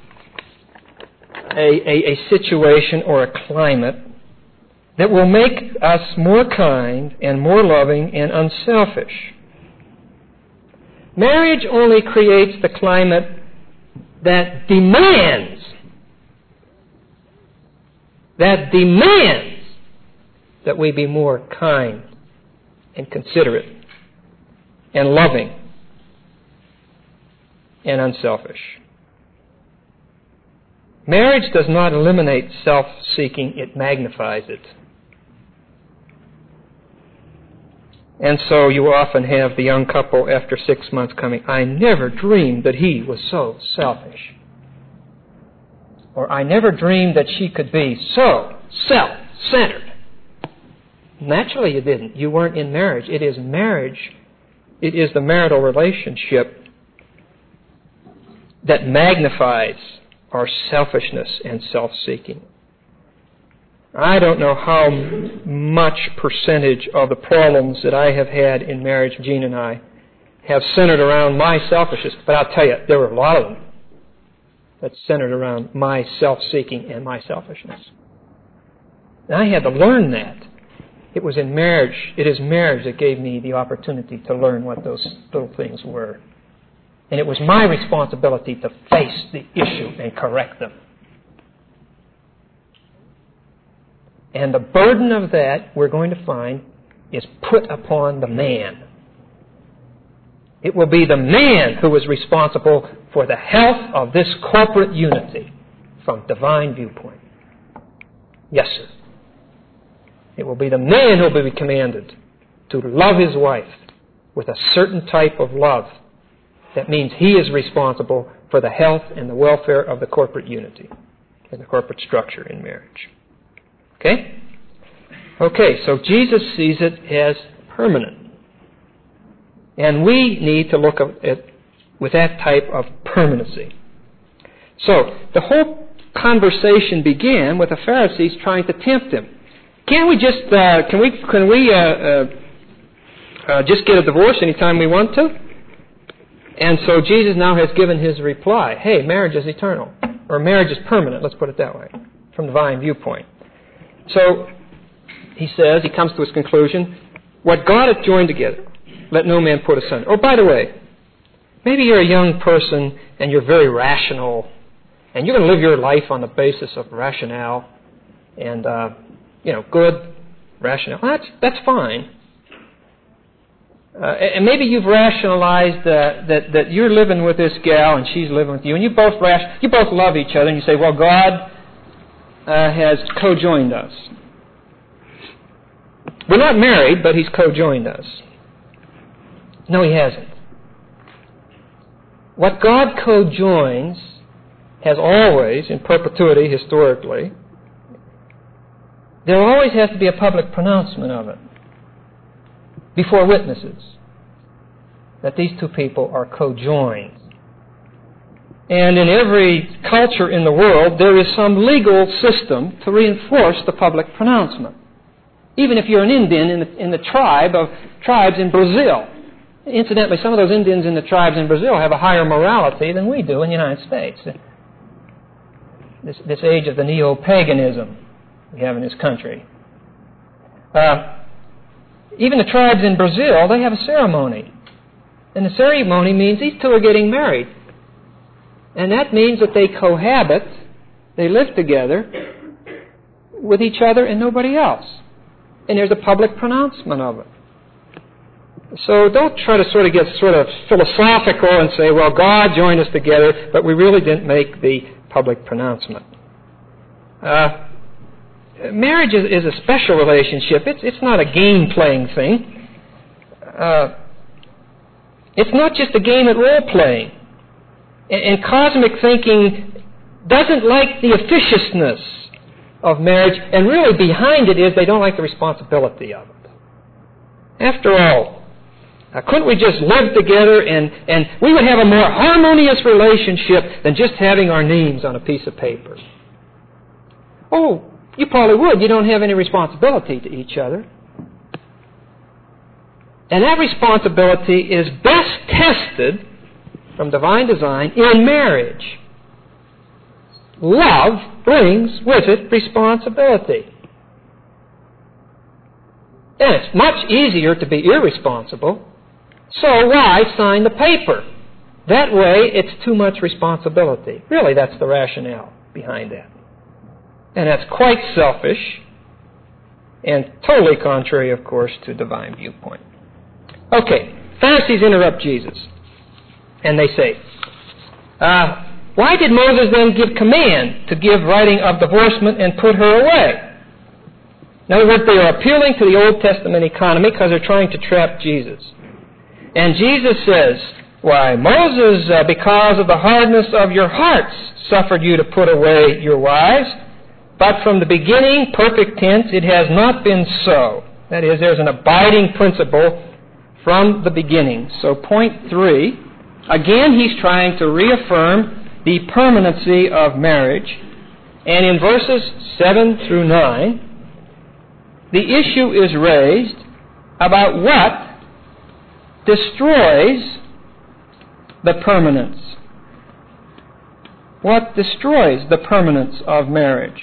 a situation or a climate that will make us more kind and more loving and unselfish. Marriage only creates the climate that demands that we be more kind and considerate and loving and unselfish. Marriage does not eliminate self-seeking, it magnifies it. And so you often have the young couple after 6 months coming, I never dreamed that he was so selfish. Or I never dreamed that she could be so self-centered. Naturally you didn't. You weren't in marriage. It is marriage. It is the marital relationship that magnifies our selfishness and self-seeking. I don't know how much percentage of the problems that I have had in marriage, Jean and I, have centered around my selfishness. But I'll tell you, there were a lot of them that centered around my self-seeking and my selfishness. And I had to learn that. It was in marriage. It is marriage that gave me the opportunity to learn what those little things were. And it was my responsibility to face the issue and correct them. And the burden of that, we're going to find, is put upon the man. It will be the man who is responsible for the health of this corporate unity from divine viewpoint. Yes, sir. It will be the man who will be commanded to love his wife with a certain type of love. That means he is responsible for the health and the welfare of the corporate unity and the corporate structure in marriage. Okay? Okay, so Jesus sees it as permanent. And we need to look at it with that type of permanency. So, the whole conversation began with the Pharisees trying to tempt him. Can't we just, can we just get a divorce anytime we want to? And so Jesus now has given his reply. Hey, marriage is eternal. Or marriage is permanent, let's put it that way, from the divine viewpoint. So, he says, he comes to his conclusion, what God hath joined together, let no man put asunder. Oh, by the way, maybe you're a young person and you're very rational, and you're going to live your life on the basis of rationale and, good rationale. That's fine. And maybe you've rationalized that you're living with this gal and she's living with you, and you both love each other, and you say, well, God has co-joined us. We're not married, but He's co-joined us. No, He hasn't. What God co-joins has always, in perpetuity historically, there always has to be a public pronouncement of it before witnesses that these two people are co-joined. And in every culture in the world, there is some legal system to reinforce the public pronouncement. Even if you're an Indian in the tribes in Brazil. Incidentally, some of those Indians in the tribes in Brazil have a higher morality than we do in the United States. This age of the neo-paganism we have in this country. Even the tribes in Brazil, they have a ceremony. And the ceremony means these two are getting married. And that means that they cohabit, they live together with each other and nobody else. And there's a public pronouncement of it. So don't try to get philosophical and say, well, God joined us together, but we really didn't make the public pronouncement. Marriage is a special relationship. It's not a game-playing thing. It's not just a game at role-playing. And cosmic thinking doesn't like the officiousness of marriage, and really behind it is they don't like the responsibility of it. After all, couldn't we just live together and we would have a more harmonious relationship than just having our names on a piece of paper? Oh, you probably would. You don't have any responsibility to each other. And that responsibility is best tested from divine design in marriage. Love brings with it responsibility. And it's much easier to be irresponsible, so why sign the paper? That way it's too much responsibility. Really, that's the rationale behind that. And that's quite selfish and totally contrary, of course, to divine viewpoint. Okay, Pharisees interrupt Jesus. And they say, why did Moses then give command to give writing of divorcement and put her away? In other words, they are appealing to the Old Testament economy because they're trying to trap Jesus. And Jesus says, why, Moses, because of the hardness of your hearts, suffered you to put away your wives. But from the beginning, perfect tense, it has not been so. That is, there's an abiding principle from the beginning. So point 3, again, he's trying to reaffirm the permanency of marriage. And in verses 7 through 9, the issue is raised about what destroys the permanence. What destroys the permanence of marriage?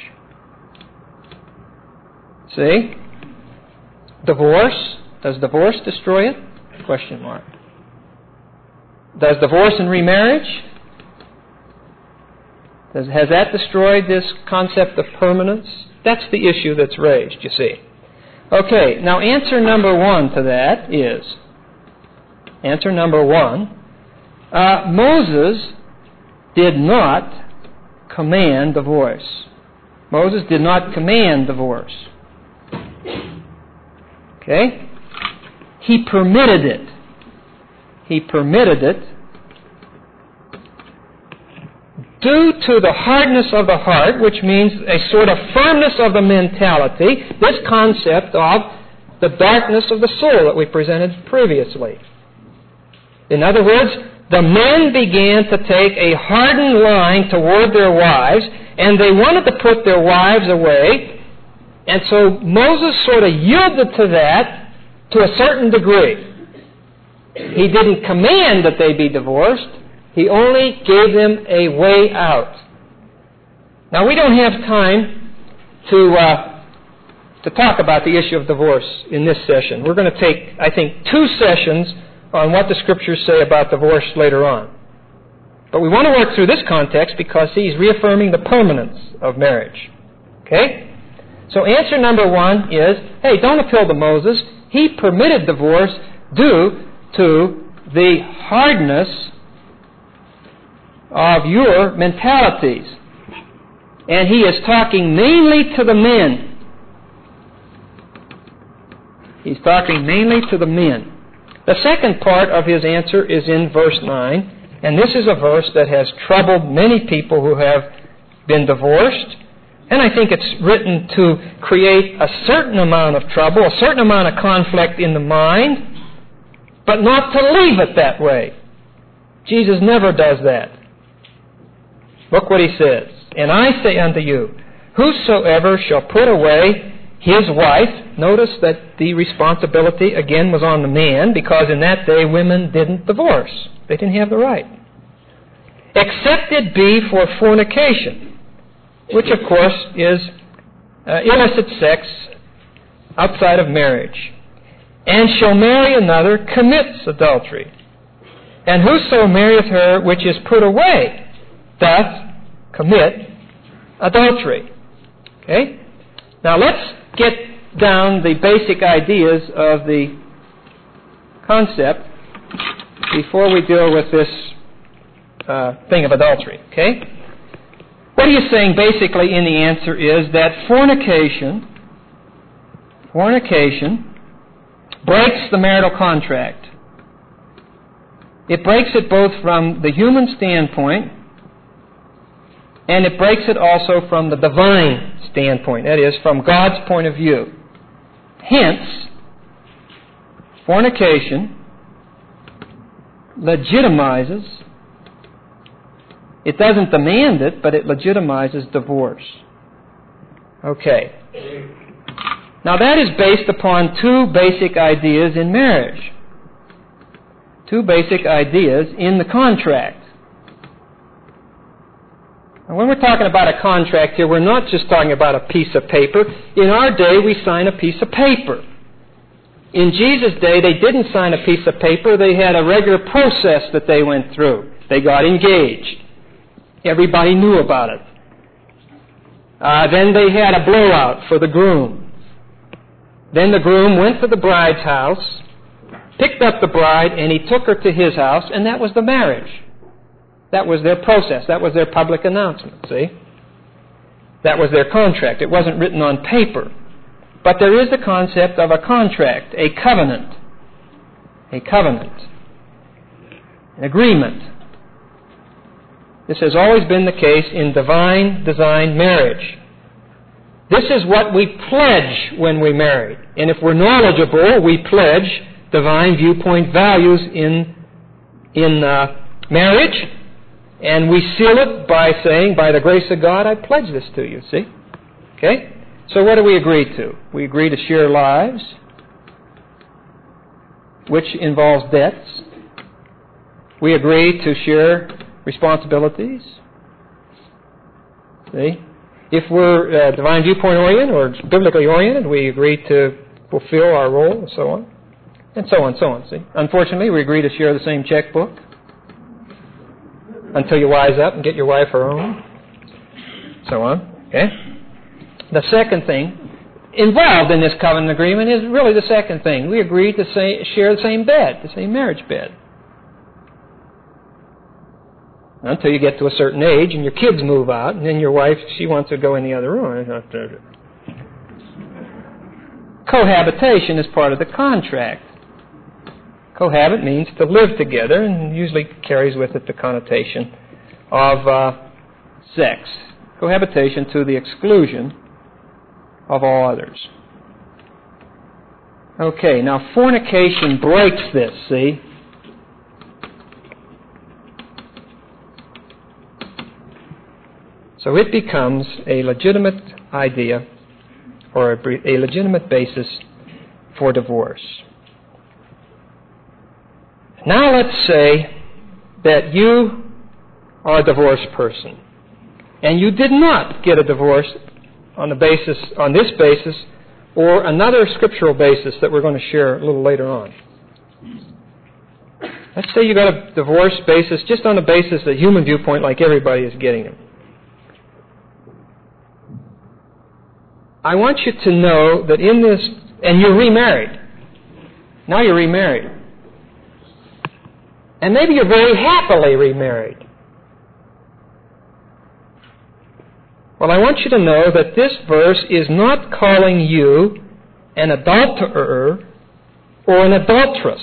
See? Divorce. Does divorce destroy it? Question mark. Does divorce and remarriage? Has that destroyed this concept of permanence? That's the issue that's raised, you see. Okay, now answer number 1 to that is, Moses did not command divorce. Moses did not command divorce. Okay? He permitted it. He permitted it due to the hardness of the heart, which means a sort of firmness of the mentality, this concept of the darkness of the soul that we presented previously. In other words, the men began to take a hardened line toward their wives, and they wanted to put their wives away, and so Moses sort of yielded to that to a certain degree. He didn't command that they be divorced. He only gave them a way out. Now, we don't have time to talk about the issue of divorce in this session. We're going to take, I think, 2 sessions on what the Scriptures say about divorce later on. But we want to work through this context because he's reaffirming the permanence of marriage. Okay? So answer number 1 is, hey, don't appeal to Moses. He permitted divorce due to the hardness of your mentalities. And he is talking mainly to the men. He's talking mainly to the men. The second part of his answer is in verse 9, and this is a verse that has troubled many people who have been divorced, and I think it's written to create a certain amount of trouble, a certain amount of conflict in the mind, but not to leave it that way. Jesus never does that. Look what he says. And I say unto you, whosoever shall put away his wife, notice that the responsibility again was on the man, because in that day women didn't divorce. They didn't have the right. Except it be for fornication, which of course is illicit sex outside of marriage. and shall marry another commits adultery. And whoso marrieth her which is put away doth commit adultery. Okay? Now let's get down the basic ideas of the concept before we deal with this thing of adultery. Okay? What he is saying basically in the answer is that fornication breaks the marital contract. It breaks it both from the human standpoint, and it breaks it also from the divine standpoint, that is, from God's point of view. Hence, fornication legitimizes, it doesn't demand it, but it legitimizes divorce. Okay. Now that is based upon two basic ideas in marriage. Two basic ideas in the contract. And when we're talking about a contract here, we're not just talking about a piece of paper. In our day, we sign a piece of paper. In Jesus' day, they didn't sign a piece of paper. They had a regular process that they went through. They got engaged. Everybody knew about it. Then they had a blowout for the groom. Then the groom went to the bride's house, picked up the bride, and he took her to his house, and that was the marriage. That was their process. That was their public announcement, see? That was their contract. It wasn't written on paper. But there is the concept of a contract, a covenant, an agreement. This has always been the case in divine design marriage. This is what we pledge when we marry. And if we're knowledgeable, we pledge divine viewpoint values in marriage, and we seal it by saying, by the grace of God, I pledge this to you, see? Okay? So what do we agree to? We agree to share lives, which involves debts. We agree to share responsibilities. See? If we're divine viewpoint oriented or biblically oriented, we agree to fulfill our role, and so on. And so on, so on, see? Unfortunately, we agree to share the same checkbook until you wise up and get your wife her own. So on, okay? The second thing involved in this covenant agreement is really the second thing. We agree to share the same bed, the same marriage bed. Until you get to a certain age and your kids move out, and then your wife, she wants to go in the other room. Cohabitation is part of the contract. Cohabit means to live together, and usually carries with it the connotation of sex. Cohabitation to the exclusion of all others. Okay, now fornication breaks this, see? So it becomes a legitimate idea or a legitimate basis for divorce. Now let's say that you are a divorced person and you did not get a divorce on this basis or another scriptural basis that we're going to share a little later on. Let's say you got a divorce basis just on the basis of human viewpoint like everybody is getting it. I want you to know that in this, and you're remarried. Now you're remarried. And maybe you're very happily remarried. Well, I want you to know that this verse is not calling you an adulterer or an adulteress.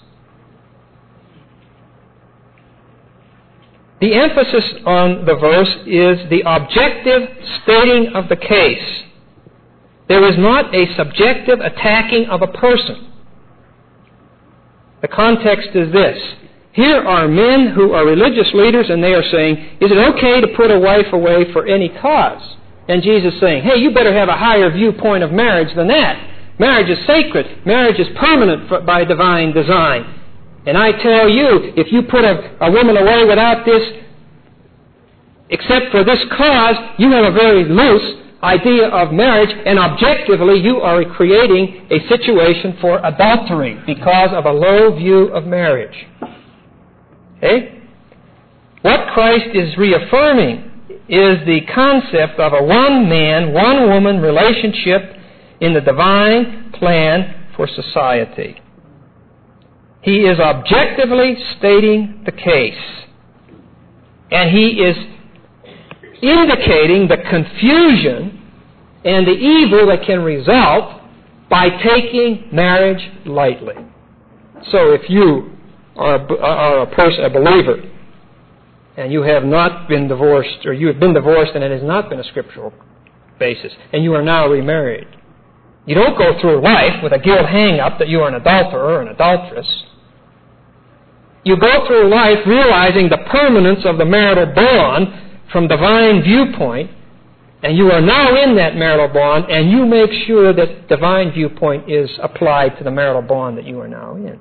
The emphasis on the verse is the objective stating of the case. There is not a subjective attacking of a person. The context is this. Here are men who are religious leaders, and they are saying, is it okay to put a wife away for any cause? And Jesus is saying, hey, you better have a higher viewpoint of marriage than that. Marriage is sacred. Marriage is permanent by divine design. And I tell you, if you put a woman away without this, except for this cause, you have a very loose idea of marriage, and objectively you are creating a situation for adultery because of a low view of marriage. Okay? What Christ is reaffirming is the concept of a one-man, one-woman relationship in the divine plan for society. He is objectively stating the case, and he is indicating the confusion and the evil that can result by taking marriage lightly. So if you are a believer, and you have not been divorced, or you have been divorced and it has not been a scriptural basis, and you are now remarried, you don't go through life with a guilt hang-up that you are an adulterer or an adulteress. You go through life realizing the permanence of the marital bond from divine viewpoint, and you are now in that marital bond, and you make sure that divine viewpoint is applied to the marital bond that you are now in.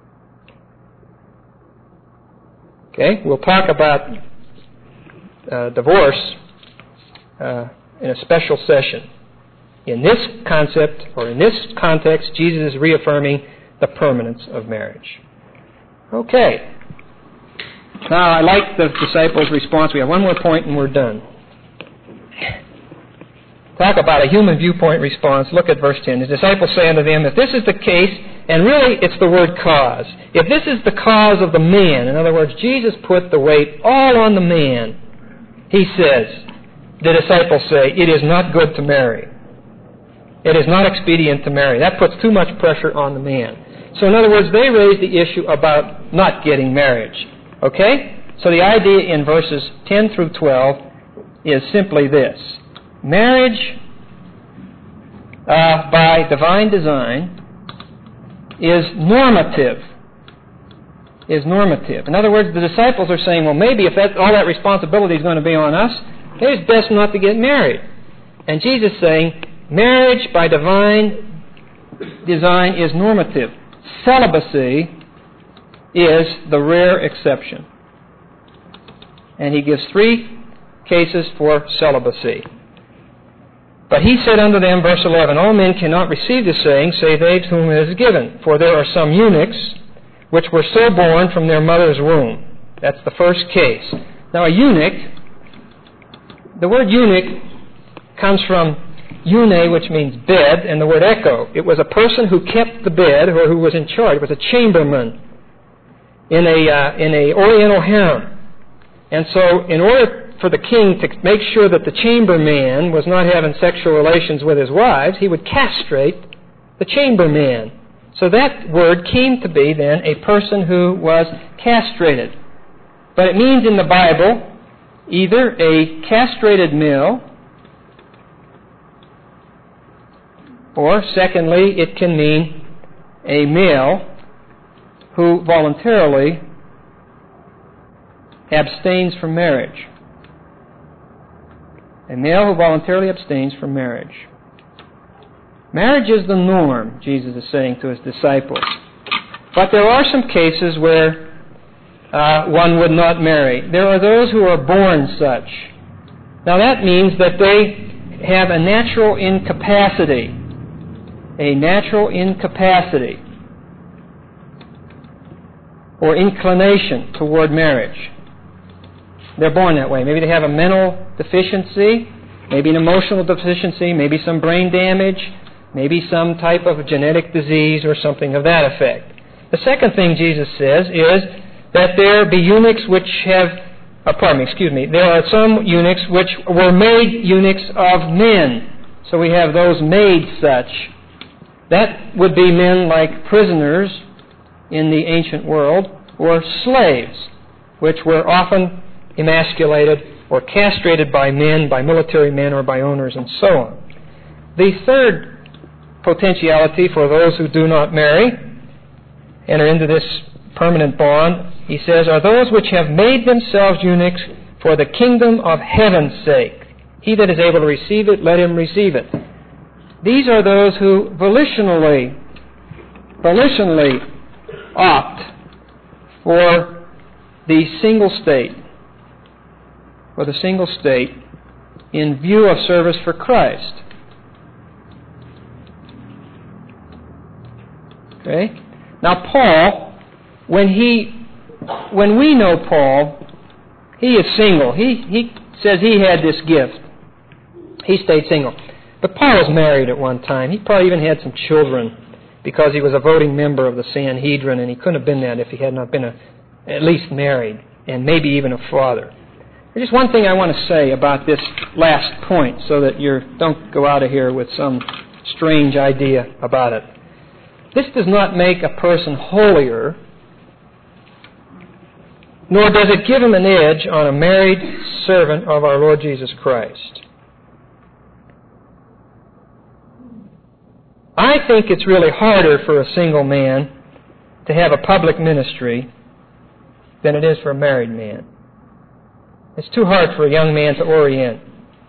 Okay, we'll talk about divorce in a special session. In this concept, or in this context, Jesus is reaffirming the permanence of marriage. Okay. Now, I like the disciples' response. We have one more point and we're done. Talk about a human viewpoint response. Look at verse 10. The disciples say unto them, if this is the case, and really it's the word cause. If this is the cause of the man, in other words, Jesus put the weight all on the man, he says, the disciples say, it is not good to marry. It is not expedient to marry. That puts too much pressure on the man. So in other words, they raise the issue about not getting marriage. Okay? So the idea in verses 10 through 12 is simply this. Marriage, by divine design, is normative. In other words, the disciples are saying, well, maybe if all that responsibility is going to be on us, maybe it's best not to get married. And Jesus is saying, marriage by divine design is normative. Celibacy is the rare exception. And he gives 3 cases for celibacy. But he said unto them, verse 11, all men cannot receive the saying, save they to whom it is given. For there are some eunuchs which were so born from their mother's womb. That's the first case. Now a eunuch, the word eunuch comes from eune, which means bed, and the word echo. It was a person who kept the bed, or who was in charge. It was a chamberman in a Oriental harem. And so in order for the king to make sure that the chamberman was not having sexual relations with his wives, he would castrate the chamberman. So that word came to be then a person who was castrated. But it means in the Bible either a castrated male, or secondly, it can mean a male who voluntarily abstains from marriage. A male who voluntarily abstains from marriage. Marriage is the norm, Jesus is saying to his disciples. But there are some cases where one would not marry. There are those who are born such. Now that means that they have a natural incapacity. A natural incapacity or inclination toward marriage. They're born that way. Maybe they have a mental deficiency, maybe an emotional deficiency, maybe some brain damage, maybe some type of genetic disease or something of that effect. The second thing Jesus says is that there be eunuchs which have, there are some eunuchs which were made eunuchs of men. So we have those made such. That would be men like prisoners in the ancient world, or slaves, which were often emasculated or castrated by men, by military men, or by owners, and so on. The third potentiality for those who do not marry, enter into this permanent bond, he says, are those which have made themselves eunuchs for the kingdom of heaven's sake. He that is able to receive it, let him receive it. These are those who volitionally opt for the single state, in view of service for Christ. Okay? Now Paul, when we know Paul, he is single. He says he had this gift. He stayed single. But Paul was married at one time. He probably even had some children because he was a voting member of the Sanhedrin, and he couldn't have been that if he had not been at least married, and maybe even a father. There's just one thing I want to say about this last point so that you don't go out of here with some strange idea about it. This does not make a person holier, nor does it give him an edge on a married servant of our Lord Jesus Christ. I think it's really harder for a single man to have a public ministry than it is for a married man. It's too hard for a young man to orient.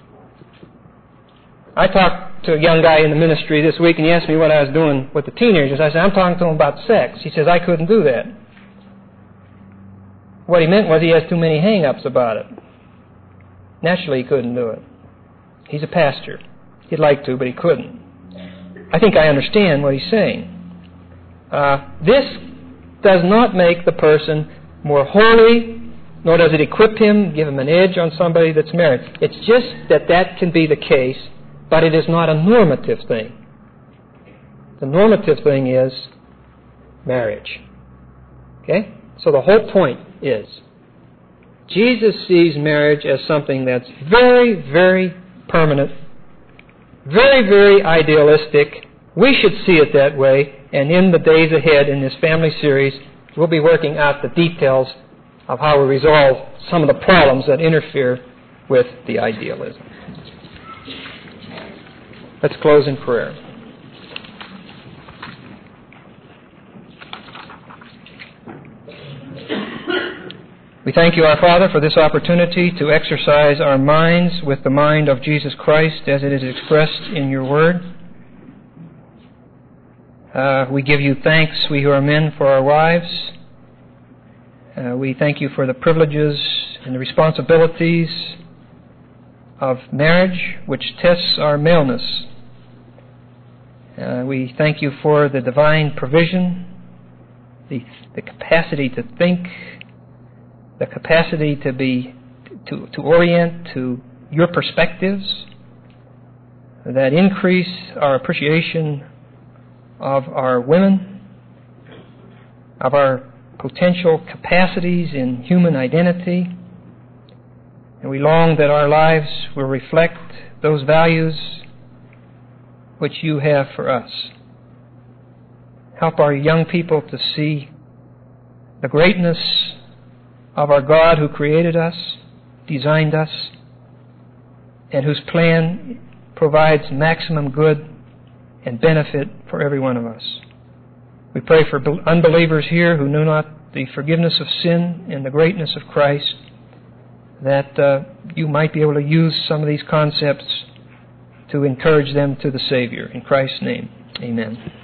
I talked to a young guy in the ministry this week, and he asked me what I was doing with the teenagers. I said, I'm talking to them about sex. He says, I couldn't do that. What he meant was he has too many hang-ups about it. Naturally, he couldn't do it. He's a pastor. He'd like to, but he couldn't. I think I understand what he's saying. This does not make the person more holy, nor does it equip him, give him an edge on somebody that's married. It's just that can be the case, but it is not a normative thing. The normative thing is marriage. Okay? So the whole point is, Jesus sees marriage as something that's very, very permanent, very, very idealistic. We should see it that way, and in the days ahead in this family series, we'll be working out the details of how we resolve some of the problems that interfere with the idealism. Let's close in prayer. We thank you, our Father, for this opportunity to exercise our minds with the mind of Jesus Christ as it is expressed in your Word. We give you thanks, we who are men, for our wives. We thank you for the privileges and the responsibilities of marriage, which tests our maleness. We thank you for the divine provision, the capacity to think, the capacity to orient to your perspectives, that increase our appreciation of our women, of our potential capacities in human identity, and we long that our lives will reflect those values which you have for us. Help our young people to see the greatness of our God who created us, designed us, and whose plan provides maximum good and benefit for every one of us. We pray for unbelievers here who know not the forgiveness of sin and the greatness of Christ, that you might be able to use some of these concepts to encourage them to the Savior. In Christ's name, amen.